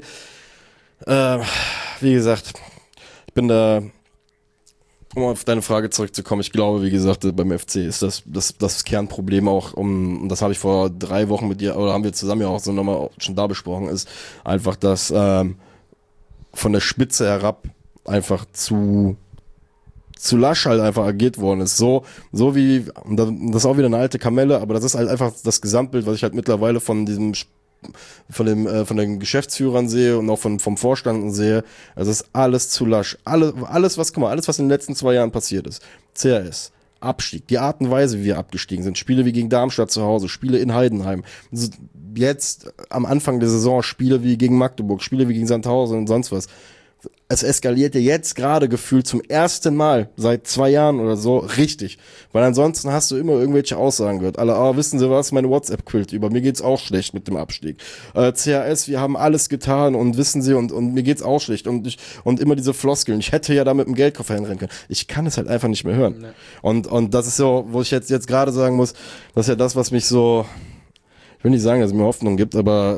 Wie gesagt, ich bin da, um auf deine Frage zurückzukommen, ich glaube, wie gesagt, beim FC ist das Kernproblem auch, und das habe ich vor 3 Wochen mit dir, oder haben wir zusammen ja auch so nochmal schon da besprochen, ist einfach, dass von der Spitze herab einfach zu lasch halt einfach agiert worden ist. So wie, das ist auch wieder eine alte Kamelle, aber das ist halt einfach das Gesamtbild, was ich halt mittlerweile von den Geschäftsführern sehe und auch vom Vorstand sehe. Also es ist alles zu lasch. Alles, was in den letzten 2 Jahren passiert ist. CRS, Abstieg, die Art und Weise, wie wir abgestiegen sind, Spiele wie gegen Darmstadt zu Hause, Spiele in Heidenheim, jetzt am Anfang der Saison Spiele wie gegen Magdeburg, Spiele wie gegen Sandhausen und sonst was. Es eskaliert ja jetzt gerade gefühlt zum ersten Mal seit 2 Jahren oder so richtig. Weil ansonsten hast du immer irgendwelche Aussagen gehört. Alle, wissen Sie was, meine WhatsApp quillt über. Mir geht's auch schlecht mit dem Abstieg. CHS, wir haben alles getan und wissen Sie, und mir geht's auch schlecht. Und immer diese Floskeln. Ich hätte ja da mit dem Geldkoffer hinrennen können. Ich kann es halt einfach nicht mehr hören. Nee. Und das ist so, wo ich jetzt gerade sagen muss, das ist ja das, was mich so, ich will nicht sagen, dass es mir Hoffnung gibt, aber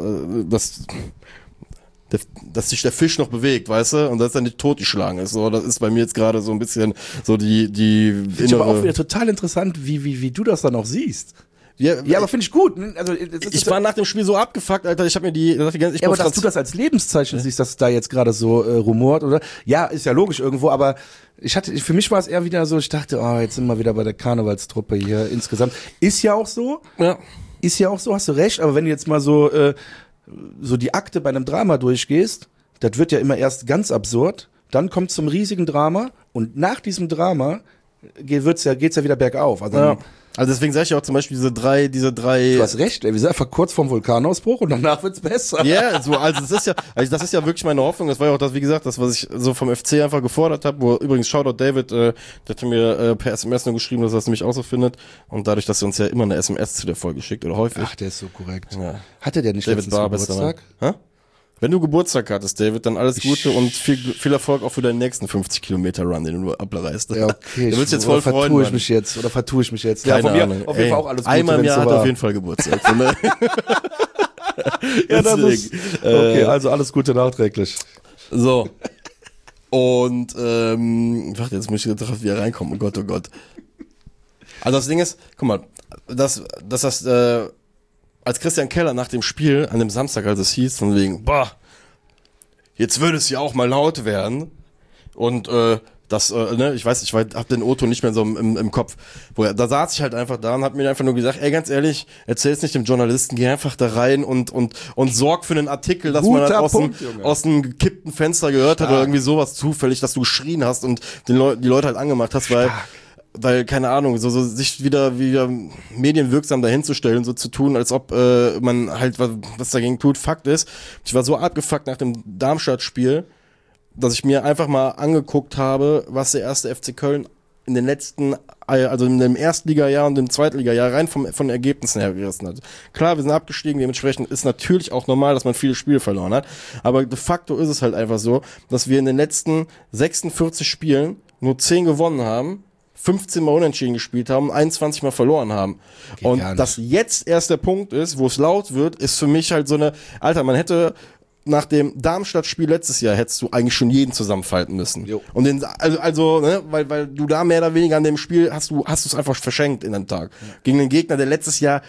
dass sich der Fisch noch bewegt, weißt du, und dass er nicht totgeschlagen ist. So, das ist bei mir jetzt gerade so ein bisschen so die Finde ich aber auch wieder total interessant, wie du das dann auch siehst. Ja, aber finde ich gut. Also, ich war nach dem Spiel so abgefuckt, Alter, ich habe mir die ganze aber dass du das als Lebenszeichen siehst, dass da jetzt gerade so rumort, oder? Ja, ist ja logisch irgendwo, aber für mich war es eher wieder so, ich dachte, jetzt sind wir wieder bei der Karnevalstruppe hier insgesamt. Ist ja auch so. Ja. Ist ja auch so, hast du recht, aber wenn du jetzt mal so die Akte bei einem Drama durchgehst, das wird ja immer erst ganz absurd, dann kommt zum riesigen Drama und nach diesem Drama geht's ja wieder bergauf. Also deswegen sage ich auch zum Beispiel diese drei. Du hast recht, wir sind einfach kurz vorm Vulkanausbruch und danach wird's besser. Ja, also das ist ja wirklich meine Hoffnung. Das war ja auch das, wie gesagt, das, was ich so vom FC einfach gefordert habe. Wo übrigens Shoutout David, der hatte mir per SMS nur geschrieben, dass er es nämlich auch so findet. Und dadurch, dass er uns ja immer eine SMS zu der Folge schickt oder häufig. Ach, der ist so korrekt. Ja. Hatte der nicht David letztens Geburtstag? Wenn du Geburtstag hattest, David, dann alles Gute und viel Erfolg auch für deinen nächsten 50 Kilometer Run, den du abreißt. Ja, okay. Du willst jetzt voll freuen, vertue ich mich jetzt? Keine ja, von mir Ahnung. auf jeden Fall auch alles Gute. Einmal im Jahr hat er auf jeden Fall Geburtstag. Ja, das ist, okay, also alles Gute nachträglich. So. Und, warte, jetzt muss ich drauf wieder reinkommen. Oh Gott. Also das Ding ist, guck mal, als Christian Keller nach dem Spiel an dem Samstag, als es hieß, von wegen, boah, jetzt würde es ja auch mal laut werden. Und ich weiß, hab den O-Ton nicht mehr so im Kopf. Da saß ich halt einfach da und hab mir einfach nur gesagt, ey, ganz ehrlich, erzähl's nicht dem Journalisten, geh einfach da rein und sorg für einen Artikel, dass man das aus einem gekippten Fenster gehört hat oder irgendwie sowas zufällig, dass du geschrien hast und die Leute halt angemacht hast, weil, keine Ahnung, so sich wieder medienwirksam dahinzustellen, so zu tun, als ob man halt was dagegen tut. Fakt ist, ich war so abgefuckt nach dem Darmstadt-Spiel, dass ich mir einfach mal angeguckt habe, was der erste FC Köln in den letzten, also in dem Erstligajahr und dem Zweitligajahr rein von Ergebnissen her gerissen hat. Klar, wir sind abgestiegen, dementsprechend ist natürlich auch normal, dass man viele Spiele verloren hat, aber de facto ist es halt einfach so, dass wir in den letzten 46 Spielen nur 10 gewonnen haben, 15 Mal unentschieden gespielt haben, 21 Mal verloren haben. Geht und dass jetzt erst der Punkt ist, wo es laut wird, ist für mich halt so eine, Alter, man hätte nach dem Darmstadt-Spiel letztes Jahr hättest du eigentlich schon jeden zusammenfalten müssen. Jo. Und ne, weil du da mehr oder weniger an dem Spiel hast du es einfach verschenkt in einem Tag. Ja. Gegen den Gegner, der letztes Jahr,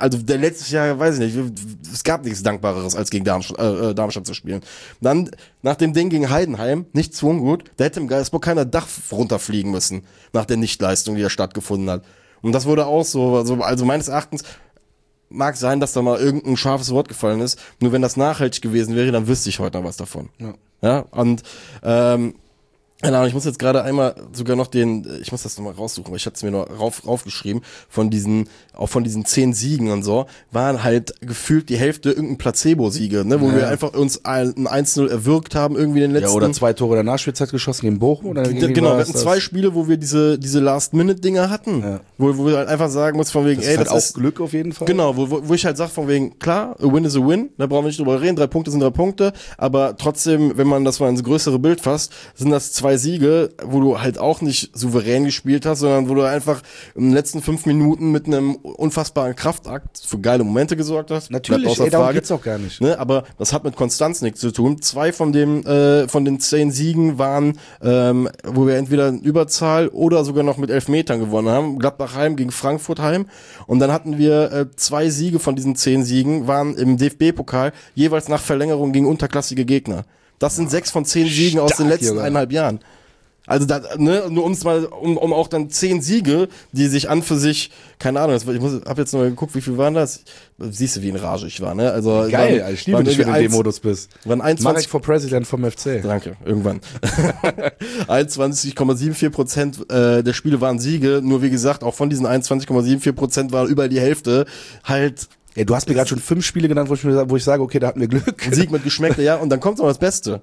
weiß ich nicht, es gab nichts Dankbareres, als gegen Darmstadt zu spielen. Dann, nach dem Ding gegen Heidenheim, nicht zu ungut, da hätte im Geisbock keiner Dach runterfliegen müssen, nach der Nichtleistung, die da stattgefunden hat. Und das wurde auch so, also meines Erachtens, mag sein, dass da mal irgendein scharfes Wort gefallen ist. Nur wenn das nachhaltig gewesen wäre, dann wüsste ich heute noch was davon. Ja, und ich muss jetzt gerade einmal sogar noch ich muss das nochmal raussuchen, weil ich hatte es mir noch raufgeschrieben, von diesen 10 Siegen und so, waren halt gefühlt die Hälfte irgendein Placebo-Siege, ne, wo wir einfach uns ein 1-0 erwirkt haben, irgendwie in den letzten. Ja, oder 2 Tore der Nachspielzeit geschossen gegen Bochum, oder? Genau, wir hatten 2 Spiele, wo wir diese Last-Minute-Dinger hatten, ja. wo wir halt einfach sagen muss, von wegen, das ist auch Glück auf jeden Fall. Genau, wo ich halt sag, von wegen, klar, a win is a win, da brauchen wir nicht drüber reden, 3 Punkte sind 3 Punkte, aber trotzdem, wenn man das mal ins größere Bild fasst, sind das 2 Siege, wo du halt auch nicht souverän gespielt hast, sondern wo du einfach in den letzten 5 Minuten mit einem unfassbaren Kraftakt für geile Momente gesorgt hast. Natürlich, darum geht's auch gar nicht. Ne, aber das hat mit Konstanz nichts zu tun. 2 von den 10 Siegen waren, wo wir entweder in Überzahl oder sogar noch mit Elfmetern gewonnen haben. Gladbach heim gegen Frankfurt heim. Und dann hatten wir 2 Siege von diesen 10 Siegen, waren im DFB-Pokal jeweils nach Verlängerung gegen unterklassige Gegner. Das sind 6 von 10 Siegen aus den letzten 1,5 Jahren. Also da, ne, nur um auch dann 10 Siege, die sich an für sich, keine Ahnung, hab jetzt noch mal geguckt, wie viel waren das? Siehst du, wie in Rage ich war, ne? Also geil, ich liebe dich, wenn du in dem Modus bist. Marek for President vom FC. Danke, irgendwann. 21,74% der Spiele waren Siege, nur wie gesagt, auch von diesen 21,74% war über die Hälfte halt. Ja, du hast mir gerade schon 5 Spiele genannt, wo ich sage, okay, da hatten wir Glück. Ein Sieg mit Geschmäckle, ja, und dann kommt noch das Beste.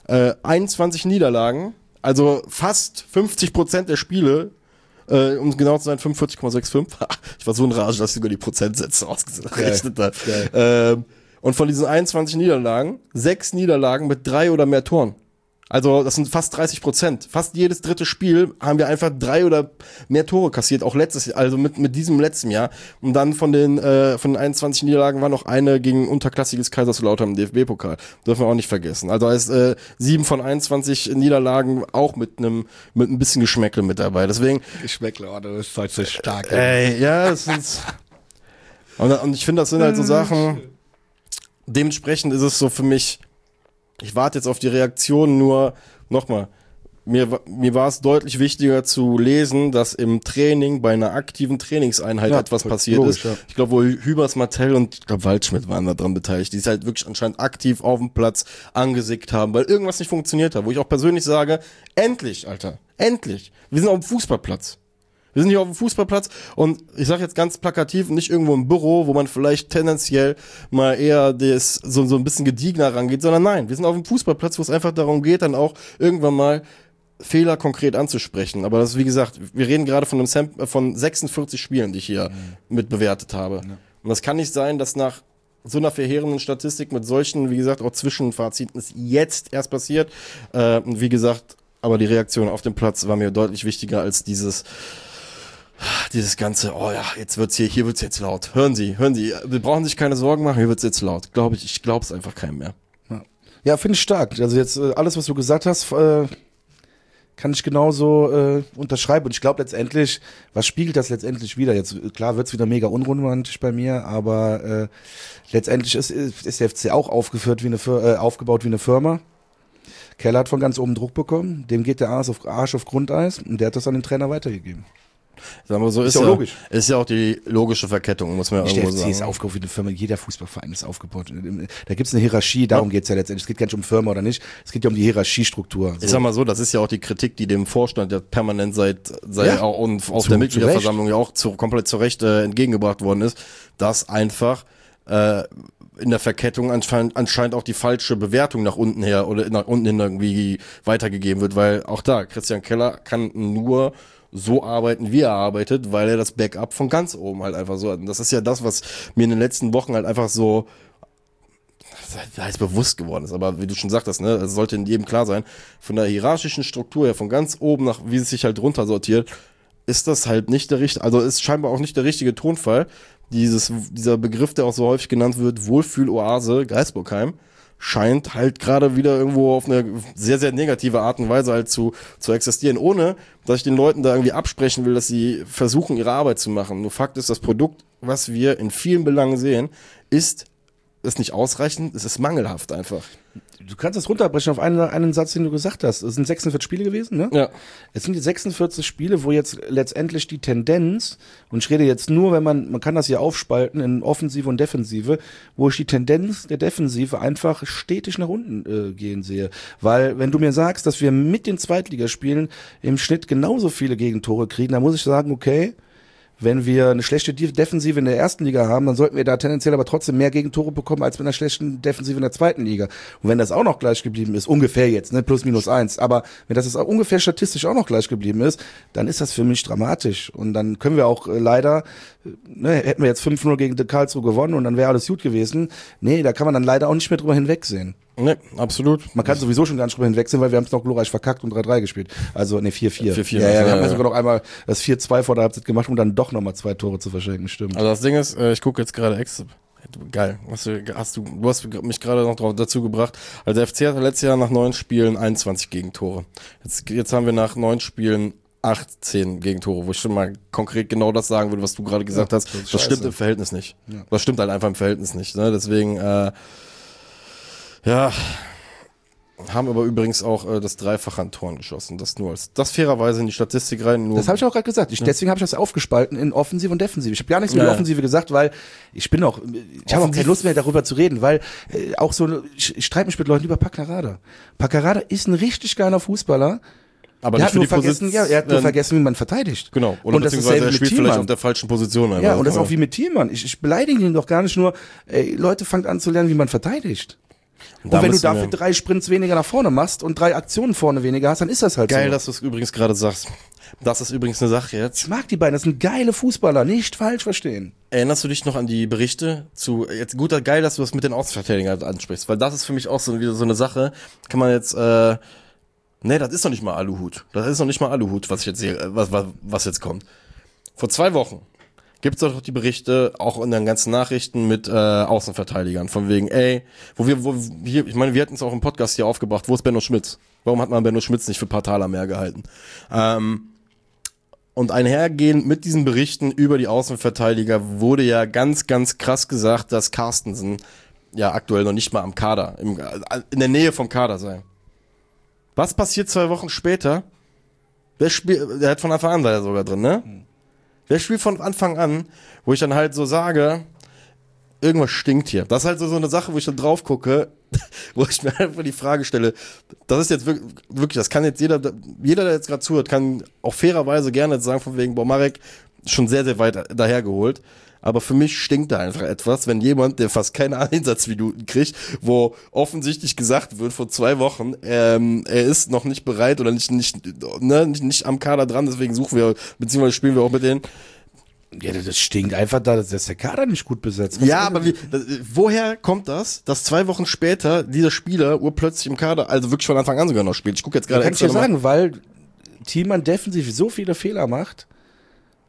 21 Niederlagen. Also fast 50% der Spiele, um genau zu sein, 45,65. Ich war so in Rage, dass ich sogar die Prozentsätze ausgerechnet habe. Und von diesen 21 Niederlagen, 6 Niederlagen mit 3 oder mehr Toren. Also das sind fast 30%. Fast jedes dritte Spiel haben wir einfach 3 oder mehr Tore kassiert, auch letztes Jahr, also mit diesem letzten Jahr. Und dann von den 21 Niederlagen war noch eine gegen unterklassiges Kaiserslautern im DFB-Pokal. Dürfen wir auch nicht vergessen. Also heißt 7 von 21 Niederlagen auch mit ein bisschen Geschmäckle mit dabei. Deswegen Geschmäckle, oh, das ist halt so stark. Ja, das sind und ich finde, das sind halt so Sachen. Dementsprechend ist es so für mich. Ich warte jetzt auf die Reaktion, nur nochmal, mir war es deutlich wichtiger zu lesen, dass im Training, bei einer aktiven Trainingseinheit etwas passiert logisch, ist. Ja. Ich glaube, wo Hübers, Martell und ich glaube Waldschmidt waren da dran beteiligt, die es halt wirklich anscheinend aktiv auf dem Platz angesickt haben, weil irgendwas nicht funktioniert hat, wo ich auch persönlich sage, endlich, Alter, endlich, wir sind auf dem Fußballplatz. Wir sind hier auf dem Fußballplatz und ich sage jetzt ganz plakativ, nicht irgendwo im Büro, wo man vielleicht tendenziell mal eher so ein bisschen gediegener rangeht, sondern nein, wir sind auf dem Fußballplatz, wo es einfach darum geht, dann auch irgendwann mal Fehler konkret anzusprechen. Aber das ist, wie gesagt, wir reden gerade von von 46 Spielen, die ich hier mit bewertet habe. Ja. Und das kann nicht sein, dass nach so einer verheerenden Statistik mit solchen, wie gesagt, auch Zwischenfaziten es jetzt erst passiert. Und wie gesagt, aber die Reaktion auf dem Platz war mir deutlich wichtiger als dieses ganze, oh ja, jetzt wird's hier wird's jetzt laut. Hören Sie, wir brauchen sich keine Sorgen machen, hier wird's jetzt laut. Ich glaub's einfach keinem mehr. Ja, finde ich stark. Also jetzt alles, was du gesagt hast, kann ich genauso unterschreiben. Und ich glaube letztendlich, was spiegelt das letztendlich wieder? Jetzt, klar wird's wieder mega unromantisch bei mir, aber letztendlich ist der FC auch aufgebaut wie eine Firma. Keller hat von ganz oben Druck bekommen, dem geht der Arsch auf Grundeis und der hat das an den Trainer weitergegeben. Sagen wir so, ist ja logisch. Ist ja auch die logische Verkettung, muss man ja irgendwo sagen. Der FC ist aufgebaut wie eine Firma, jeder Fußballverein ist aufgebaut. Da gibt's eine Hierarchie, darum geht's ja letztendlich. Es geht gar nicht um Firma oder nicht, es geht ja um die Hierarchiestruktur. So. Ich sag mal so, das ist ja auch die Kritik, die dem Vorstand ja permanent auch und auf der Mitgliederversammlung ja auch komplett zu Recht entgegengebracht worden ist, dass einfach in der Verkettung anscheinend auch die falsche Bewertung nach unten her oder nach unten hin irgendwie weitergegeben wird, weil auch da, Christian Keller kann nur so arbeiten, wie er arbeitet, weil er das Backup von ganz oben halt einfach so hat. Und das ist ja das, was mir in den letzten Wochen halt einfach so heißt bewusst geworden ist, aber wie du schon sagtest, ne, es sollte in jedem klar sein, von der hierarchischen Struktur her, von ganz oben nach, wie es sich halt runter sortiert, ist das halt nicht der richtige, also ist scheinbar auch nicht der richtige Tonfall. Dieser Begriff, der auch so häufig genannt wird, Wohlfühloase, Geisbockheim, scheint halt gerade wieder irgendwo auf eine sehr, sehr negative Art und Weise halt zu existieren, ohne dass ich den Leuten da irgendwie absprechen will, dass sie versuchen, ihre Arbeit zu machen. Nur Fakt ist, das Produkt, was wir in vielen Belangen sehen, ist nicht ausreichend, es ist mangelhaft einfach. Du kannst das runterbrechen auf einen Satz, den du gesagt hast. Es sind 46 Spiele gewesen, ne? Ja. Es sind die 46 Spiele, wo jetzt letztendlich die Tendenz, und ich rede jetzt nur, wenn man kann das hier aufspalten in Offensive und Defensive, wo ich die Tendenz der Defensive einfach stetig nach unten gehen sehe. Weil, wenn du mir sagst, dass wir mit den Zweitligaspielen im Schnitt genauso viele Gegentore kriegen, dann muss ich sagen, okay, wenn wir eine schlechte Defensive in der ersten Liga haben, dann sollten wir da tendenziell aber trotzdem mehr Gegentore bekommen als mit einer schlechten Defensive in der zweiten Liga. Und wenn das auch noch gleich geblieben ist, ungefähr jetzt, ne, plus minus 1, aber wenn das jetzt auch ungefähr statistisch auch noch gleich geblieben ist, dann ist das für mich dramatisch. Und dann können wir auch leider, ne, hätten wir jetzt 5-0 gegen Karlsruhe gewonnen und dann wäre alles gut gewesen. Nee, da kann man dann leider auch nicht mehr drüber hinwegsehen. Ne, absolut. Man kann sowieso schon gar nicht drüber hinwegsehen, weil wir haben es noch glorreich verkackt und 3-3 gespielt. Also, ne, 4-4. 4-4. Ja, wir haben ja sogar noch einmal das 4-2 vor der Halbzeit gemacht, um dann doch nochmal 2 Tore zu verschenken, stimmt. Also das Ding ist, ich gucke jetzt gerade geil. Du hast mich gerade noch dazu gebracht. Also der FC hatte letztes Jahr nach 9 Spielen 21 Gegentore. Jetzt haben wir nach 9 Spielen 18 Gegentore, wo ich schon mal konkret genau das sagen würde, was du gerade gesagt hast. Das stimmt im Verhältnis nicht. Ja. Das stimmt halt einfach im Verhältnis nicht. Ne? Deswegen, ja, haben aber übrigens auch das Dreifache an Toren geschossen. Das fairerweise in die Statistik rein. Das habe ich auch gerade gesagt. Deswegen habe ich das aufgespalten in Offensive und Defensive. Ich habe gar nichts mit Offensive gesagt, weil ich habe auch keine Lust mehr darüber zu reden, weil auch so, ich streite mich mit Leuten über Paccarada. Paccarada ist ein richtig geiler Fußballer. Aber er hat nur vergessen, wie man verteidigt. Genau. Oder und beziehungsweise er spielt vielleicht auf der falschen Position. Ja, und das ist auch wie mit Thielmann. Ich beleidige ihn doch gar nicht nur, Leute, fangt an zu lernen, wie man verteidigt. Und wenn du dafür 3 Sprints weniger nach vorne machst und 3 Aktionen vorne weniger hast, dann ist das halt geil, so. Dass du es übrigens gerade sagst. Das ist übrigens eine Sache jetzt. Ich mag die beiden, das sind geile Fußballer, nicht falsch verstehen. Erinnerst du dich noch an die Berichte jetzt geil, dass du das mit den Außenverteidigern ansprichst, weil das ist für mich auch wieder so eine Sache, kann man jetzt, nee, das ist noch nicht mal Aluhut. Das ist noch nicht mal Aluhut, was ich jetzt sehe, was jetzt kommt. Vor 2 Wochen gibt's doch die Berichte, auch in den ganzen Nachrichten mit Außenverteidigern, von wegen, ich meine, wir hatten es auch im Podcast hier aufgebracht, wo ist Benno Schmitz? Warum hat man Benno Schmitz nicht für ein paar Taler mehr gehalten? Und einhergehend mit diesen Berichten über die Außenverteidiger wurde ja ganz, ganz krass gesagt, dass Carstensen ja aktuell noch nicht mal am Kader, in der Nähe vom Kader sei. Was passiert 2 Wochen später? Der hat von Anfang an war er sogar drin, ne? Wer spielt von Anfang an, wo ich dann halt so sage, irgendwas stinkt hier. Das ist halt so eine Sache, wo ich dann drauf gucke, wo ich mir einfach die Frage stelle, das ist jetzt wirklich, das kann jetzt jeder, der jetzt gerade zuhört, kann auch fairerweise gerne jetzt sagen, von wegen, boah, Marek, schon sehr, sehr weit dahergeholt. Aber für mich stinkt da einfach etwas, wenn jemand, der fast keine Einsatzminuten kriegt, wo offensichtlich gesagt wird vor 2 Wochen, er ist noch nicht bereit oder nicht am Kader dran, deswegen suchen wir, beziehungsweise spielen wir auch mit denen. Ja, das stinkt einfach da, dass der Kader nicht gut besetzt. Ja, aber woher kommt das, dass 2 Wochen später dieser Spieler urplötzlich im Kader, also wirklich von Anfang an sogar noch spielt? Ich gucke jetzt gerade extra. Kann ich dir sagen, weil Thielmann defensiv so viele Fehler macht,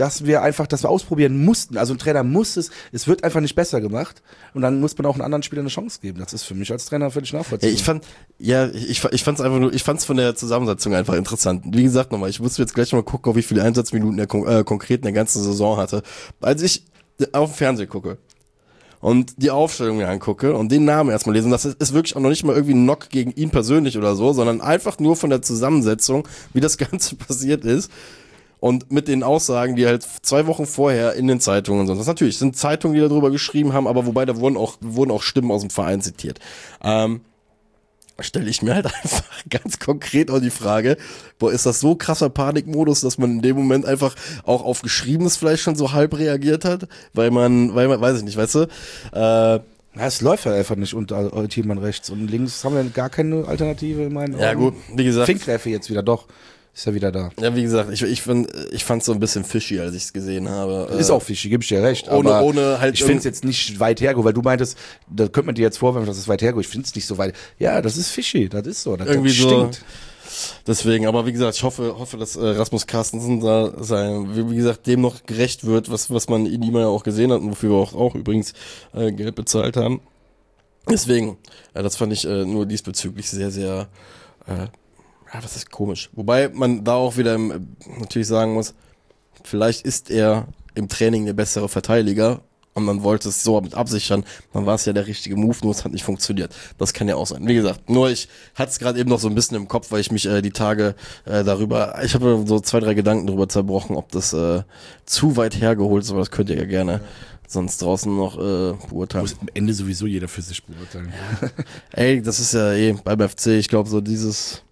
dass wir ausprobieren mussten. Also ein Trainer muss es wird einfach nicht besser gemacht und dann muss man auch einen anderen Spieler eine Chance geben. Das ist für mich als Trainer völlig nachvollziehbar. Ich fand's einfach nur, ich fand's von der Zusammensetzung einfach interessant. Wie gesagt nochmal, ich muss jetzt gleich mal gucken, wie viele Einsatzminuten er konkret in der ganzen Saison hatte. Als ich auf dem Fernseher gucke und die Aufstellung mir angucke und den Namen erstmal lesen, das ist wirklich auch noch nicht mal irgendwie ein Knock gegen ihn persönlich oder so, sondern einfach nur von der Zusammensetzung, wie das Ganze passiert ist. Und mit den Aussagen, die halt 2 Wochen vorher in den Zeitungen und so. Das natürlich sind Zeitungen, die darüber geschrieben haben, aber wobei da wurden auch Stimmen aus dem Verein zitiert. Stelle ich mir halt einfach ganz konkret auch die Frage, ist das so krasser Panikmodus, dass man in dem Moment einfach auch auf Geschriebenes vielleicht schon so halb reagiert hat? Weil man, weiß ich nicht, weißt du? Es läuft halt einfach nicht unter Thielmann rechts und links haben wir gar keine Alternative in meinen Augen. Ja gut, wie gesagt. Finkgräfe jetzt wieder, doch. Ist ja wieder da. Ja, wie gesagt, ich fand's so ein bisschen fishy, als ich es gesehen habe. Ist auch fishy, gebe ich dir recht. Ohne halt. Ich finde es jetzt nicht weit hergeholt, weil du meintest, da könnte man dir jetzt vorwerfen, dass es weit hergeholt. Ich finde es nicht so weit. Ja, das ist fishy, das ist so. Das stinkt. So, deswegen, aber wie gesagt, ich hoffe, dass Rasmus Carstensen da wie gesagt, dem noch gerecht wird, was man in ihm ja auch gesehen hat und wofür wir auch übrigens Geld bezahlt haben. Deswegen, das fand ich nur diesbezüglich sehr, sehr was ist komisch. Wobei man da auch wieder natürlich sagen muss, vielleicht ist er im Training der bessere Verteidiger und man wollte es so mit absichern, dann war es ja der richtige Move, nur es hat nicht funktioniert. Das kann ja auch sein. Wie gesagt, nur ich hatte es gerade eben noch so ein bisschen im Kopf, weil ich mich die Tage ich habe so 2, 3 Gedanken darüber zerbrochen, ob das zu weit hergeholt ist, aber das könnt ihr ja gerne sonst draußen noch beurteilen. Muss am Ende sowieso jeder für sich beurteilen. Ja. Ey, das ist ja beim FC, ich glaube so dieses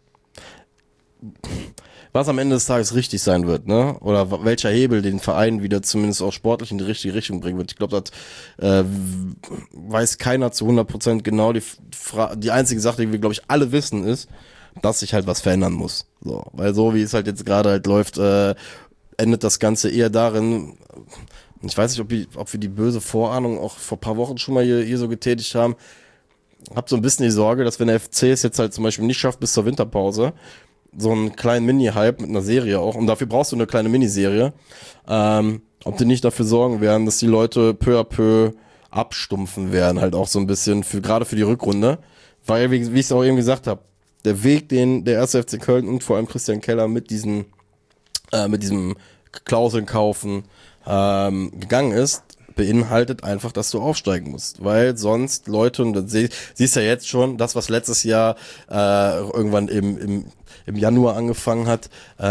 was am Ende des Tages richtig sein wird, ne? Oder welcher Hebel den Verein wieder zumindest auch sportlich in die richtige Richtung bringen wird. Ich glaube, das weiß keiner zu 100% genau. Die einzige Sache, die wir, glaube ich, alle wissen, ist, dass sich halt was verändern muss. So, weil so wie es halt jetzt gerade halt läuft, endet das Ganze eher darin. Ich weiß nicht, ob wir die böse Vorahnung auch vor ein paar Wochen schon mal hier so getätigt haben. Hab so ein bisschen die Sorge, dass wenn der FC es jetzt halt zum Beispiel nicht schafft bis zur Winterpause, so einen kleinen Mini-Hype mit einer Serie auch, und dafür brauchst du eine kleine Miniserie, ob die nicht dafür sorgen werden, dass die Leute peu à peu abstumpfen werden, halt auch so ein bisschen, gerade für die Rückrunde, weil, wie ich es auch eben gesagt habe, der Weg, den der 1. FC Köln und vor allem Christian Keller mit diesem Klauseln kaufen gegangen ist, beinhaltet einfach, dass du aufsteigen musst, weil sonst Leute, und das siehst ja jetzt schon, das, was letztes Jahr irgendwann im Januar angefangen hat,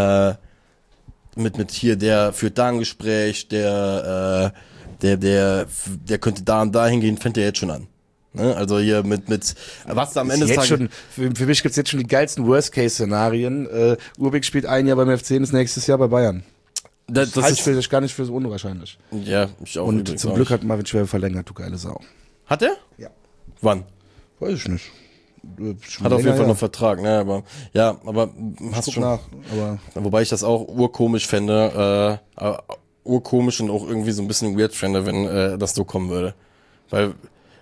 mit hier, der führt da ein Gespräch, der könnte da und da hingehen, fängt der jetzt schon an. Ne? Also hier mit was da am Ende des Tages... Für mich gibt's jetzt schon die geilsten Worst-Case-Szenarien. Urbik spielt ein Jahr beim FC und ist nächstes Jahr bei Bayern. Das halte ich gar nicht für so unwahrscheinlich. Ja, ich auch. Und zum Glück hat Marvin Schwäbe verlängert, du geile Sau. Hat er? Ja. Wann? Weiß ich nicht. Hat auf jeden Fall noch Vertrag, ne? Aber hast du schon. Wobei ich das auch urkomisch fände, urkomisch und auch irgendwie so ein bisschen weird fände, wenn das so kommen würde. Weil,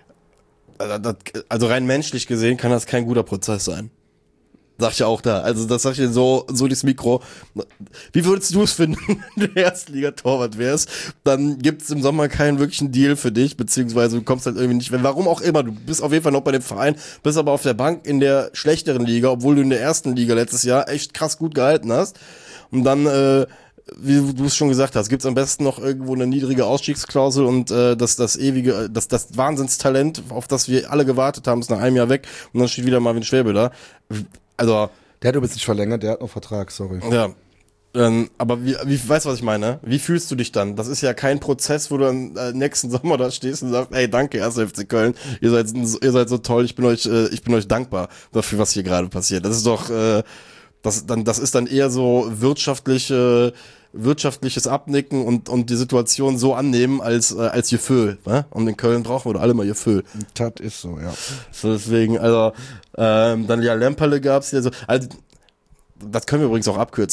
also rein menschlich gesehen kann das kein guter Prozess sein. Sag ich ja auch da. Also das sag ich dir so durchs Mikro. Wie würdest du es finden, wenn du Erstliga-Torwart wärst? Dann gibt's im Sommer keinen wirklichen Deal für dich, beziehungsweise du kommst halt irgendwie nicht, warum auch immer, du bist auf jeden Fall noch bei dem Verein, bist aber auf der Bank in der schlechteren Liga, obwohl du in der ersten Liga letztes Jahr echt krass gut gehalten hast. Und dann, wie du es schon gesagt hast, gibt's am besten noch irgendwo eine niedrige Ausstiegsklausel und das Wahnsinnstalent, auf das wir alle gewartet haben, ist nach einem Jahr weg und dann steht wieder Marvin Schwäbe da. Also, der hat übrigens nicht verlängert, der hat noch Vertrag, sorry. Ja, aber wie weißt du, was ich meine? Wie fühlst du dich dann? Das ist ja kein Prozess, wo du dann nächsten Sommer da stehst und sagst, ey, danke, 1. FC Köln, ihr seid so toll, ich bin euch dankbar dafür, was hier gerade passiert. Das ist doch, das ist dann eher so wirtschaftliches Abnicken und die Situation so annehmen als Gefühl, ne? Und in Köln brauchen wir doch alle mal Gefühl. Das ist so, ja. So deswegen, also dann ja Lemperle gab's hier so, also das können wir übrigens auch abkürzen.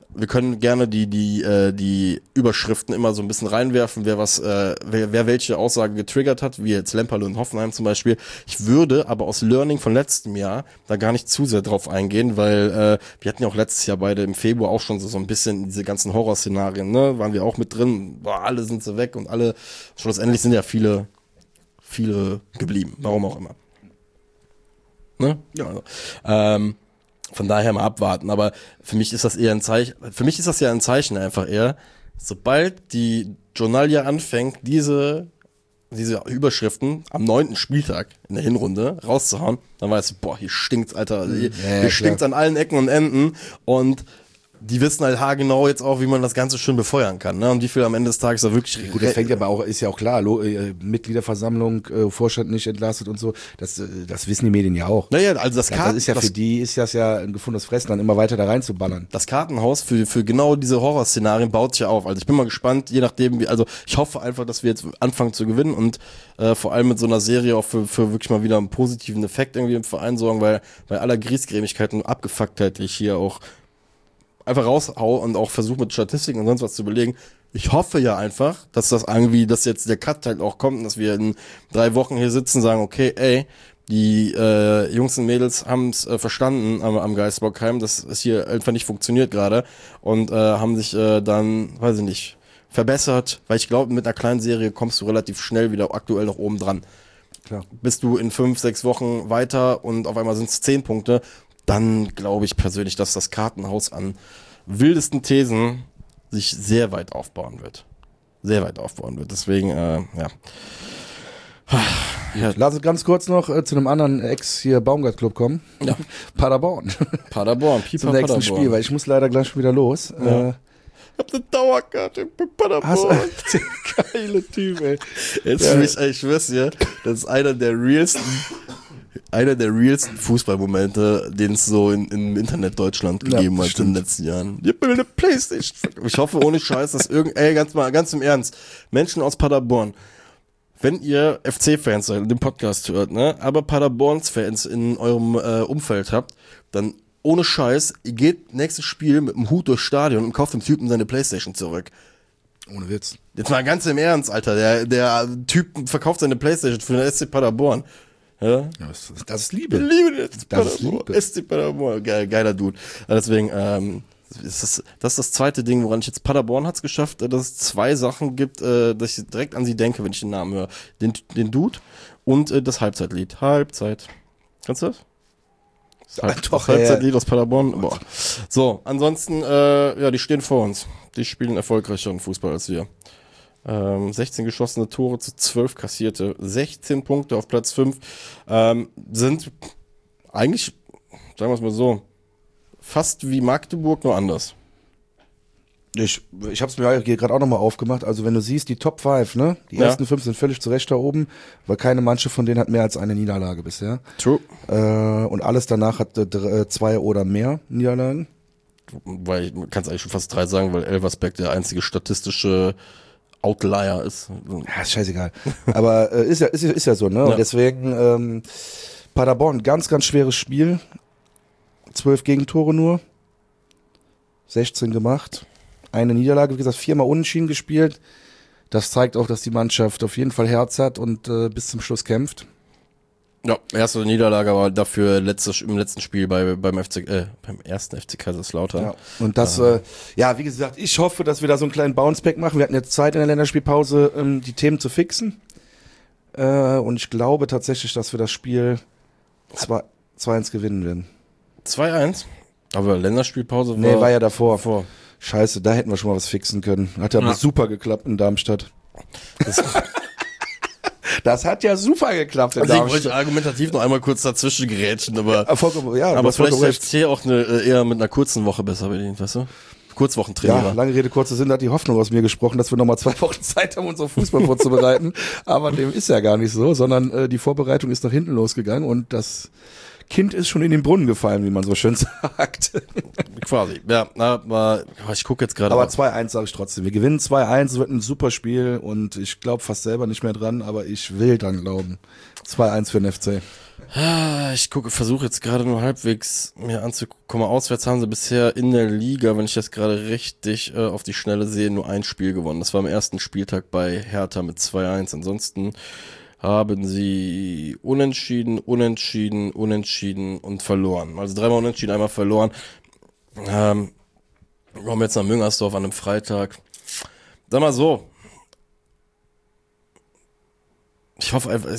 wir können gerne die Überschriften immer so ein bisschen reinwerfen, wer welche Aussage getriggert hat, wie jetzt Lemperle und Hoffenheim zum Beispiel. Ich würde aber aus Learning von letztem Jahr da gar nicht zu sehr drauf eingehen, weil wir hatten ja auch letztes Jahr beide im Februar auch schon so ein bisschen diese ganzen Horrorszenarien, ne, waren wir auch mit drin, boah, alle sind so weg und alle, schlussendlich sind ja viele geblieben, warum auch immer. Ne? Ja. Also, von daher mal abwarten, aber für mich ist das eher ein Zeichen, einfach eher, sobald die Journalia anfängt, diese Überschriften am 9. Spieltag in der Hinrunde rauszuhauen, dann weißt du, boah, hier stinkt's, Alter, hier stinkt's an allen Ecken und Enden und die wissen halt haargenau jetzt auch, wie man das Ganze schön befeuern kann, ne? Und wie viel am Ende des Tages da wirklich... Gut, das fängt aber auch, ist ja auch klar, Mitgliederversammlung, Vorstand nicht entlastet und so, das wissen die Medien ja auch. Naja, also das ist ja für die, ist das ja ein gefundenes Fressen, dann immer weiter da reinzuballern. Das Kartenhaus für genau diese Horrorszenarien baut sich ja auf. Also ich bin mal gespannt, je nachdem, also ich hoffe einfach, dass wir jetzt anfangen zu gewinnen und vor allem mit so einer Serie auch für wirklich mal wieder einen positiven Effekt irgendwie im Verein sorgen, weil bei aller Griesgrämigkeit und Abgefucktheit, die ich hier auch einfach raushau und auch versuche mit Statistiken und sonst was zu belegen. Ich hoffe ja einfach, dass dass jetzt der Cut halt auch kommt und dass wir in 3 Wochen hier sitzen und sagen, okay, ey, die Jungs und Mädels haben es verstanden am Geisbockheim, dass es hier einfach nicht funktioniert gerade und haben sich dann, weiß ich nicht, verbessert, weil ich glaube, mit einer kleinen Serie kommst du relativ schnell wieder aktuell noch oben dran. Klar. Bist du in 5, 6 Wochen weiter und auf einmal sind es 10 Punkte, dann glaube ich persönlich, dass das Kartenhaus an wildesten Thesen sich sehr weit aufbauen wird. Sehr weit aufbauen wird. Deswegen, ja. Lass uns ganz kurz noch zu einem anderen Baumgart-Club kommen. Ja. Paderborn. Zum nächsten Spiel, weil ich muss leider gleich schon wieder los. Ja. Ich hab eine Dauerkarte bei Paderborn. Geile Typ, ey. Jetzt für mich, ich schwör's dir, das ist einer der realsten Fußballmomente, den es so im Internet Deutschland gegeben hat in den letzten Jahren. Ich bin eine Playstation. Ich hoffe ohne Scheiß, dass ganz im Ernst, Menschen aus Paderborn, wenn ihr FC-Fans seid und den Podcast hört, ne, aber Paderborns-Fans in eurem Umfeld habt, dann ohne Scheiß, ihr geht nächstes Spiel mit dem Hut durchs Stadion und kauft dem Typen seine Playstation zurück. Ohne Witz. Jetzt mal ganz im Ernst, Alter. Der Typ verkauft seine Playstation für den SC Paderborn. Ja? Das ist Liebe. Ich liebe den SC Das ist Paderborn. Liebe. SC Paderborn. Geiler Dude. Deswegen, das ist das zweite Ding, woran ich jetzt Paderborn hat's geschafft, dass es 2 Sachen gibt, dass ich direkt an sie denke, wenn ich den Namen höre. Den Dude und das Halbzeitlied. Halbzeit. Kannst du das? Das Halbzeitlied aus Paderborn. Boah. So, ansonsten, ja, die stehen vor uns. Die spielen erfolgreicheren Fußball als wir. 16 geschossene Tore zu 12 kassierte. 16 Punkte auf Platz 5. Sind eigentlich, sagen wir es mal so, fast wie Magdeburg, nur anders. Ich habe es mir hier gerade auch nochmal aufgemacht. Also wenn du siehst, die Top 5, ne? Die ersten 5 sind völlig zu Recht da oben, weil keine Mannschaft von denen hat mehr als eine Niederlage bisher. True. Und alles danach hat 2 oder mehr Niederlagen. Weil man kann es eigentlich schon fast 3 sagen, weil Elversberg der einzige statistische Outlier ist. Ja, ist scheißegal. Aber ist ja so, ne? Ja. Und deswegen Paderborn, ganz, ganz schweres Spiel. 12 Gegentore nur. 16 gemacht. Eine Niederlage, wie gesagt, 4-mal unentschieden gespielt. Das zeigt auch, dass die Mannschaft auf jeden Fall Herz hat und bis zum Schluss kämpft. Ja, erste Niederlage war dafür im letzten Spiel beim ersten FC Kaiserslautern. Ja. Und das, ja, wie gesagt, ich hoffe, dass wir da so einen kleinen Bounceback machen. Wir hatten jetzt Zeit in der Länderspielpause, die Themen zu fixen. Und ich glaube tatsächlich, dass wir das Spiel 2-1 gewinnen werden. 2-1? Aber Länderspielpause war ja davor. Scheiße, da hätten wir schon mal was fixen können. Hat ja aber super geklappt in Darmstadt. Das hat ja super geklappt in Darmstadt. Darmstadt. Ich wollte argumentativ noch einmal kurz dazwischen gerätschen, aber aber vielleicht ist FC auch eher mit einer kurzen Woche besser bedient, weißt du? Kurzwochentrainer. Ja, lange Rede, kurzer Sinn, hat die Hoffnung aus mir gesprochen, dass wir nochmal 2 Wochen Zeit haben, unseren Fußball vorzubereiten. Aber dem ist ja gar nicht so, sondern die Vorbereitung ist nach hinten losgegangen und das Kind ist schon in den Brunnen gefallen, wie man so schön sagt. Quasi. Ja, aber ich gucke jetzt gerade. Aber 2-1 sage ich trotzdem. Wir gewinnen 2-1, es wird ein super Spiel und ich glaube fast selber nicht mehr dran, aber ich will dann glauben. 2-1 für den FC. Ich versuche jetzt gerade nur halbwegs mir anzugucken. Auswärts haben sie bisher in der Liga, wenn ich das gerade richtig auf die Schnelle sehe, nur ein Spiel gewonnen. Das war am ersten Spieltag bei Hertha mit 2-1. Ansonsten haben sie unentschieden und verloren. Also 3-mal unentschieden, einmal verloren. Wir haben jetzt nach Müngersdorf an einem Freitag. Sag mal so. Ich hoffe einfach,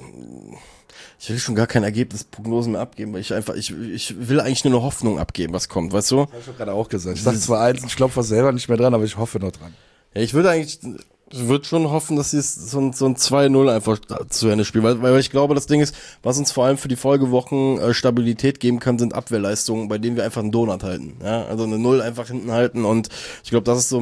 ich will schon gar keine Ergebnisprognosen mehr abgeben, weil ich will eigentlich nur eine Hoffnung abgeben, was kommt, weißt du? Das habe ich gerade auch gesagt. Ich sag 2-1, ich glaube fast selber nicht mehr dran, aber ich hoffe noch dran. Ja, ich würde schon hoffen, dass sie so ein 2-0 einfach zu Ende spielen, weil ich glaube, das Ding ist, was uns vor allem für die Folgewochen Stabilität geben kann, sind Abwehrleistungen, bei denen wir einfach einen Donut halten. Ja, also eine 0 einfach hinten halten und ich glaube, das ist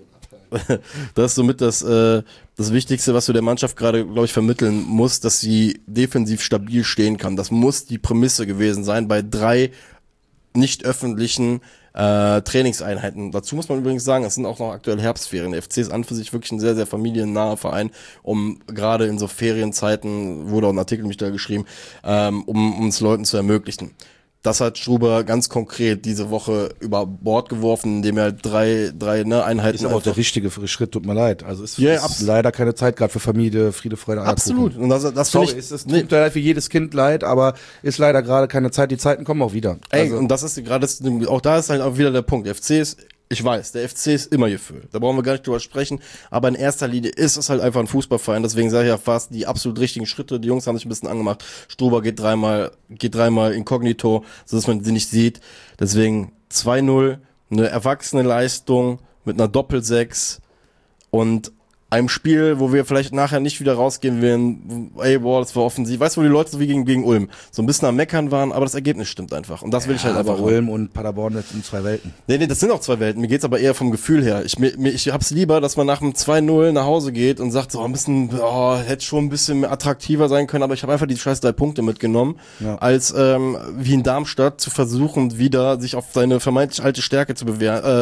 somit das Wichtigste, was du der Mannschaft gerade, glaube ich, vermitteln muss, dass sie defensiv stabil stehen kann. Das muss die Prämisse gewesen sein bei 3 nicht öffentlichen Trainingseinheiten. Dazu muss man übrigens sagen, es sind auch noch aktuell Herbstferien. Der FC ist an für sich wirklich ein sehr, sehr familiennaher Verein, um gerade in so Ferienzeiten, wurde auch ein Artikel mich da geschrieben, um uns Leuten zu ermöglichen. Das hat Struber ganz konkret diese Woche über Bord geworfen, indem er drei Einheiten. Ist aber auch der richtige Schritt, tut mir leid. Also ist leider keine Zeit gerade für Familie, Friede, Freude, Eierkuchen. Absolut. Und das Sorry, es tut leider für jedes Kind leid, aber ist leider gerade keine Zeit. Die Zeiten kommen auch wieder. Also, und das ist gerade, auch da ist halt auch wieder der Punkt. Ich weiß, der FC ist immer gefüllt. Da brauchen wir gar nicht drüber sprechen. Aber in erster Linie ist es halt einfach ein Fußballverein. Deswegen sage ich ja fast die absolut richtigen Schritte. Die Jungs haben sich ein bisschen angemacht. Struber geht dreimal inkognito, sodass man sie nicht sieht. Deswegen 2-0, eine erwachsene Leistung mit einer Doppel-6 und einem Spiel, wo wir vielleicht nachher nicht wieder rausgehen werden, das war offensiv. Weißt du, wo die Leute so wie gegen Ulm so ein bisschen am Meckern waren, aber das Ergebnis stimmt einfach. Und das will ich halt einfach. Aber Ulm und Paderborn, das sind 2 Welten. Nee, das sind auch 2 Welten. Mir geht's aber eher vom Gefühl her. Ich hab's lieber, dass man nach dem 2-0 nach Hause geht und sagt, so hätte schon ein bisschen mehr attraktiver sein können, aber ich habe einfach die scheiß 3 Punkte mitgenommen, als wie in Darmstadt zu versuchen, wieder sich auf seine vermeintlich alte Stärke zu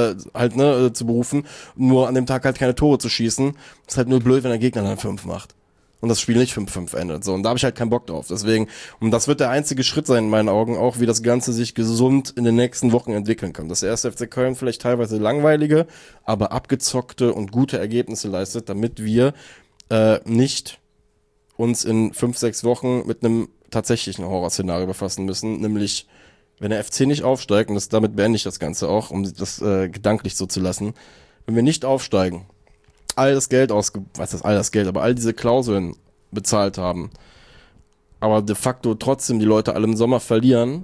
zu berufen, nur an dem Tag halt keine Tore zu schießen. Ist halt nur blöd, wenn der Gegner dann 5 macht. Und das Spiel nicht 5-5 endet. So, und da habe ich halt keinen Bock drauf. Deswegen, und das wird der einzige Schritt sein in meinen Augen, auch wie das Ganze sich gesund in den nächsten Wochen entwickeln kann. Dass der 1. FC Köln vielleicht teilweise langweilige, aber abgezockte und gute Ergebnisse leistet, damit wir nicht uns in 5-6 Wochen mit einem tatsächlichen Horrorszenario befassen müssen. Nämlich, wenn der FC nicht aufsteigt, und damit beende ich das Ganze auch, um das gedanklich so zu lassen, wenn wir nicht aufsteigen, all diese Klauseln bezahlt haben, aber de facto trotzdem die Leute alle im Sommer verlieren,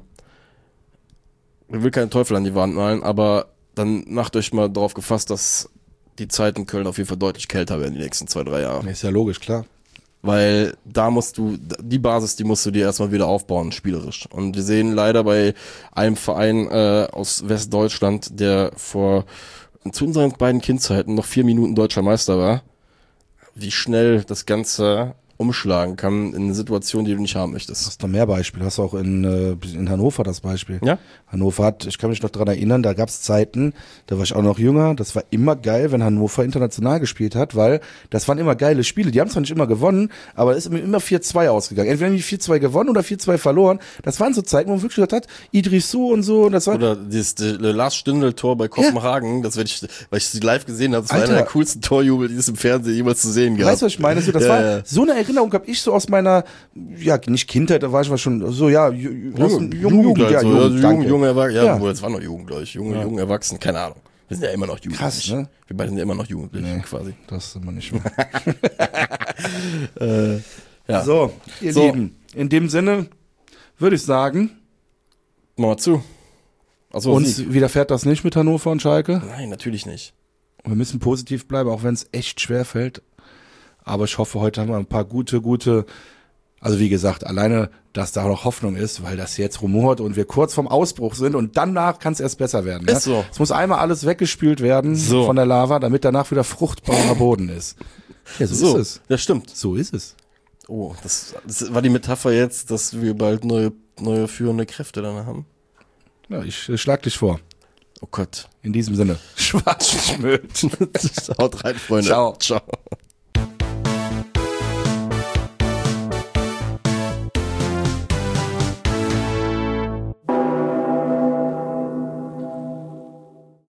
ich will keinen Teufel an die Wand malen, aber dann macht euch mal drauf gefasst, dass die Zeit in Köln auf jeden Fall deutlich kälter werden die nächsten 2-3 Jahre. Ist ja logisch, klar. Weil da musst du dir erstmal wieder aufbauen, spielerisch. Und wir sehen leider bei einem Verein aus Westdeutschland, der zu unseren beiden Kindzeiten noch 4 Minuten deutscher Meister war, wie schnell das Ganze umschlagen kann in eine Situation, die du nicht haben möchtest. Hast du noch mehr Beispiele? Hast du auch in Hannover das Beispiel? Ja. Hannover ich kann mich noch dran erinnern, da gab es Zeiten, da war ich auch noch jünger, das war immer geil, wenn Hannover international gespielt hat, weil das waren immer geile Spiele. Die haben zwar nicht immer gewonnen, aber es ist immer 4-2 ausgegangen. Entweder haben die 4-2 gewonnen oder 4-2 verloren. Das waren so Zeiten, wo man wirklich gesagt hat, Idris Su und so. Und das war oder das Lars Stindl-Tor bei Kopenhagen, das weil ich sie live gesehen habe, das war einer der coolsten Torjubel, die es im Fernsehen jemals zu sehen gab. Weißt du, was ich meine? Das war so eine Erinnerung, habe ich so aus meiner, nicht Kindheit, da war ich schon so, Jugend, junge Erwachsene, das war noch Jugend, glaube ich, junge Erwachsene, keine Ahnung. Wir sind ja immer noch Jugendlich. Krass, ne? Wir beide sind ja immer noch Jugendlich, quasi. Das sind wir nicht mehr. Ja. So, ihr Lieben, in dem Sinne würde ich sagen, mach mal zu. Also, uns widerfährt das nicht mit Hannover und Schalke. Nein, natürlich nicht. Wir müssen positiv bleiben, auch wenn es echt schwer fällt. Aber ich hoffe, heute haben wir ein paar gute, also wie gesagt, alleine, dass da noch Hoffnung ist, weil das jetzt rumort und wir kurz vorm Ausbruch sind und danach kann es erst besser werden. Ist so. Es muss einmal alles weggespült werden von der Lava, damit danach wieder fruchtbarer Boden ist. Ja, so ist es. Das stimmt. So ist es. Oh, das war die Metapher jetzt, dass wir bald neue neue führende Kräfte dann haben. Ja, ich schlag dich vor. Oh Gott. In diesem Sinne. Schwarzschmöd. Haut rein, Freunde. Ciao. Ciao.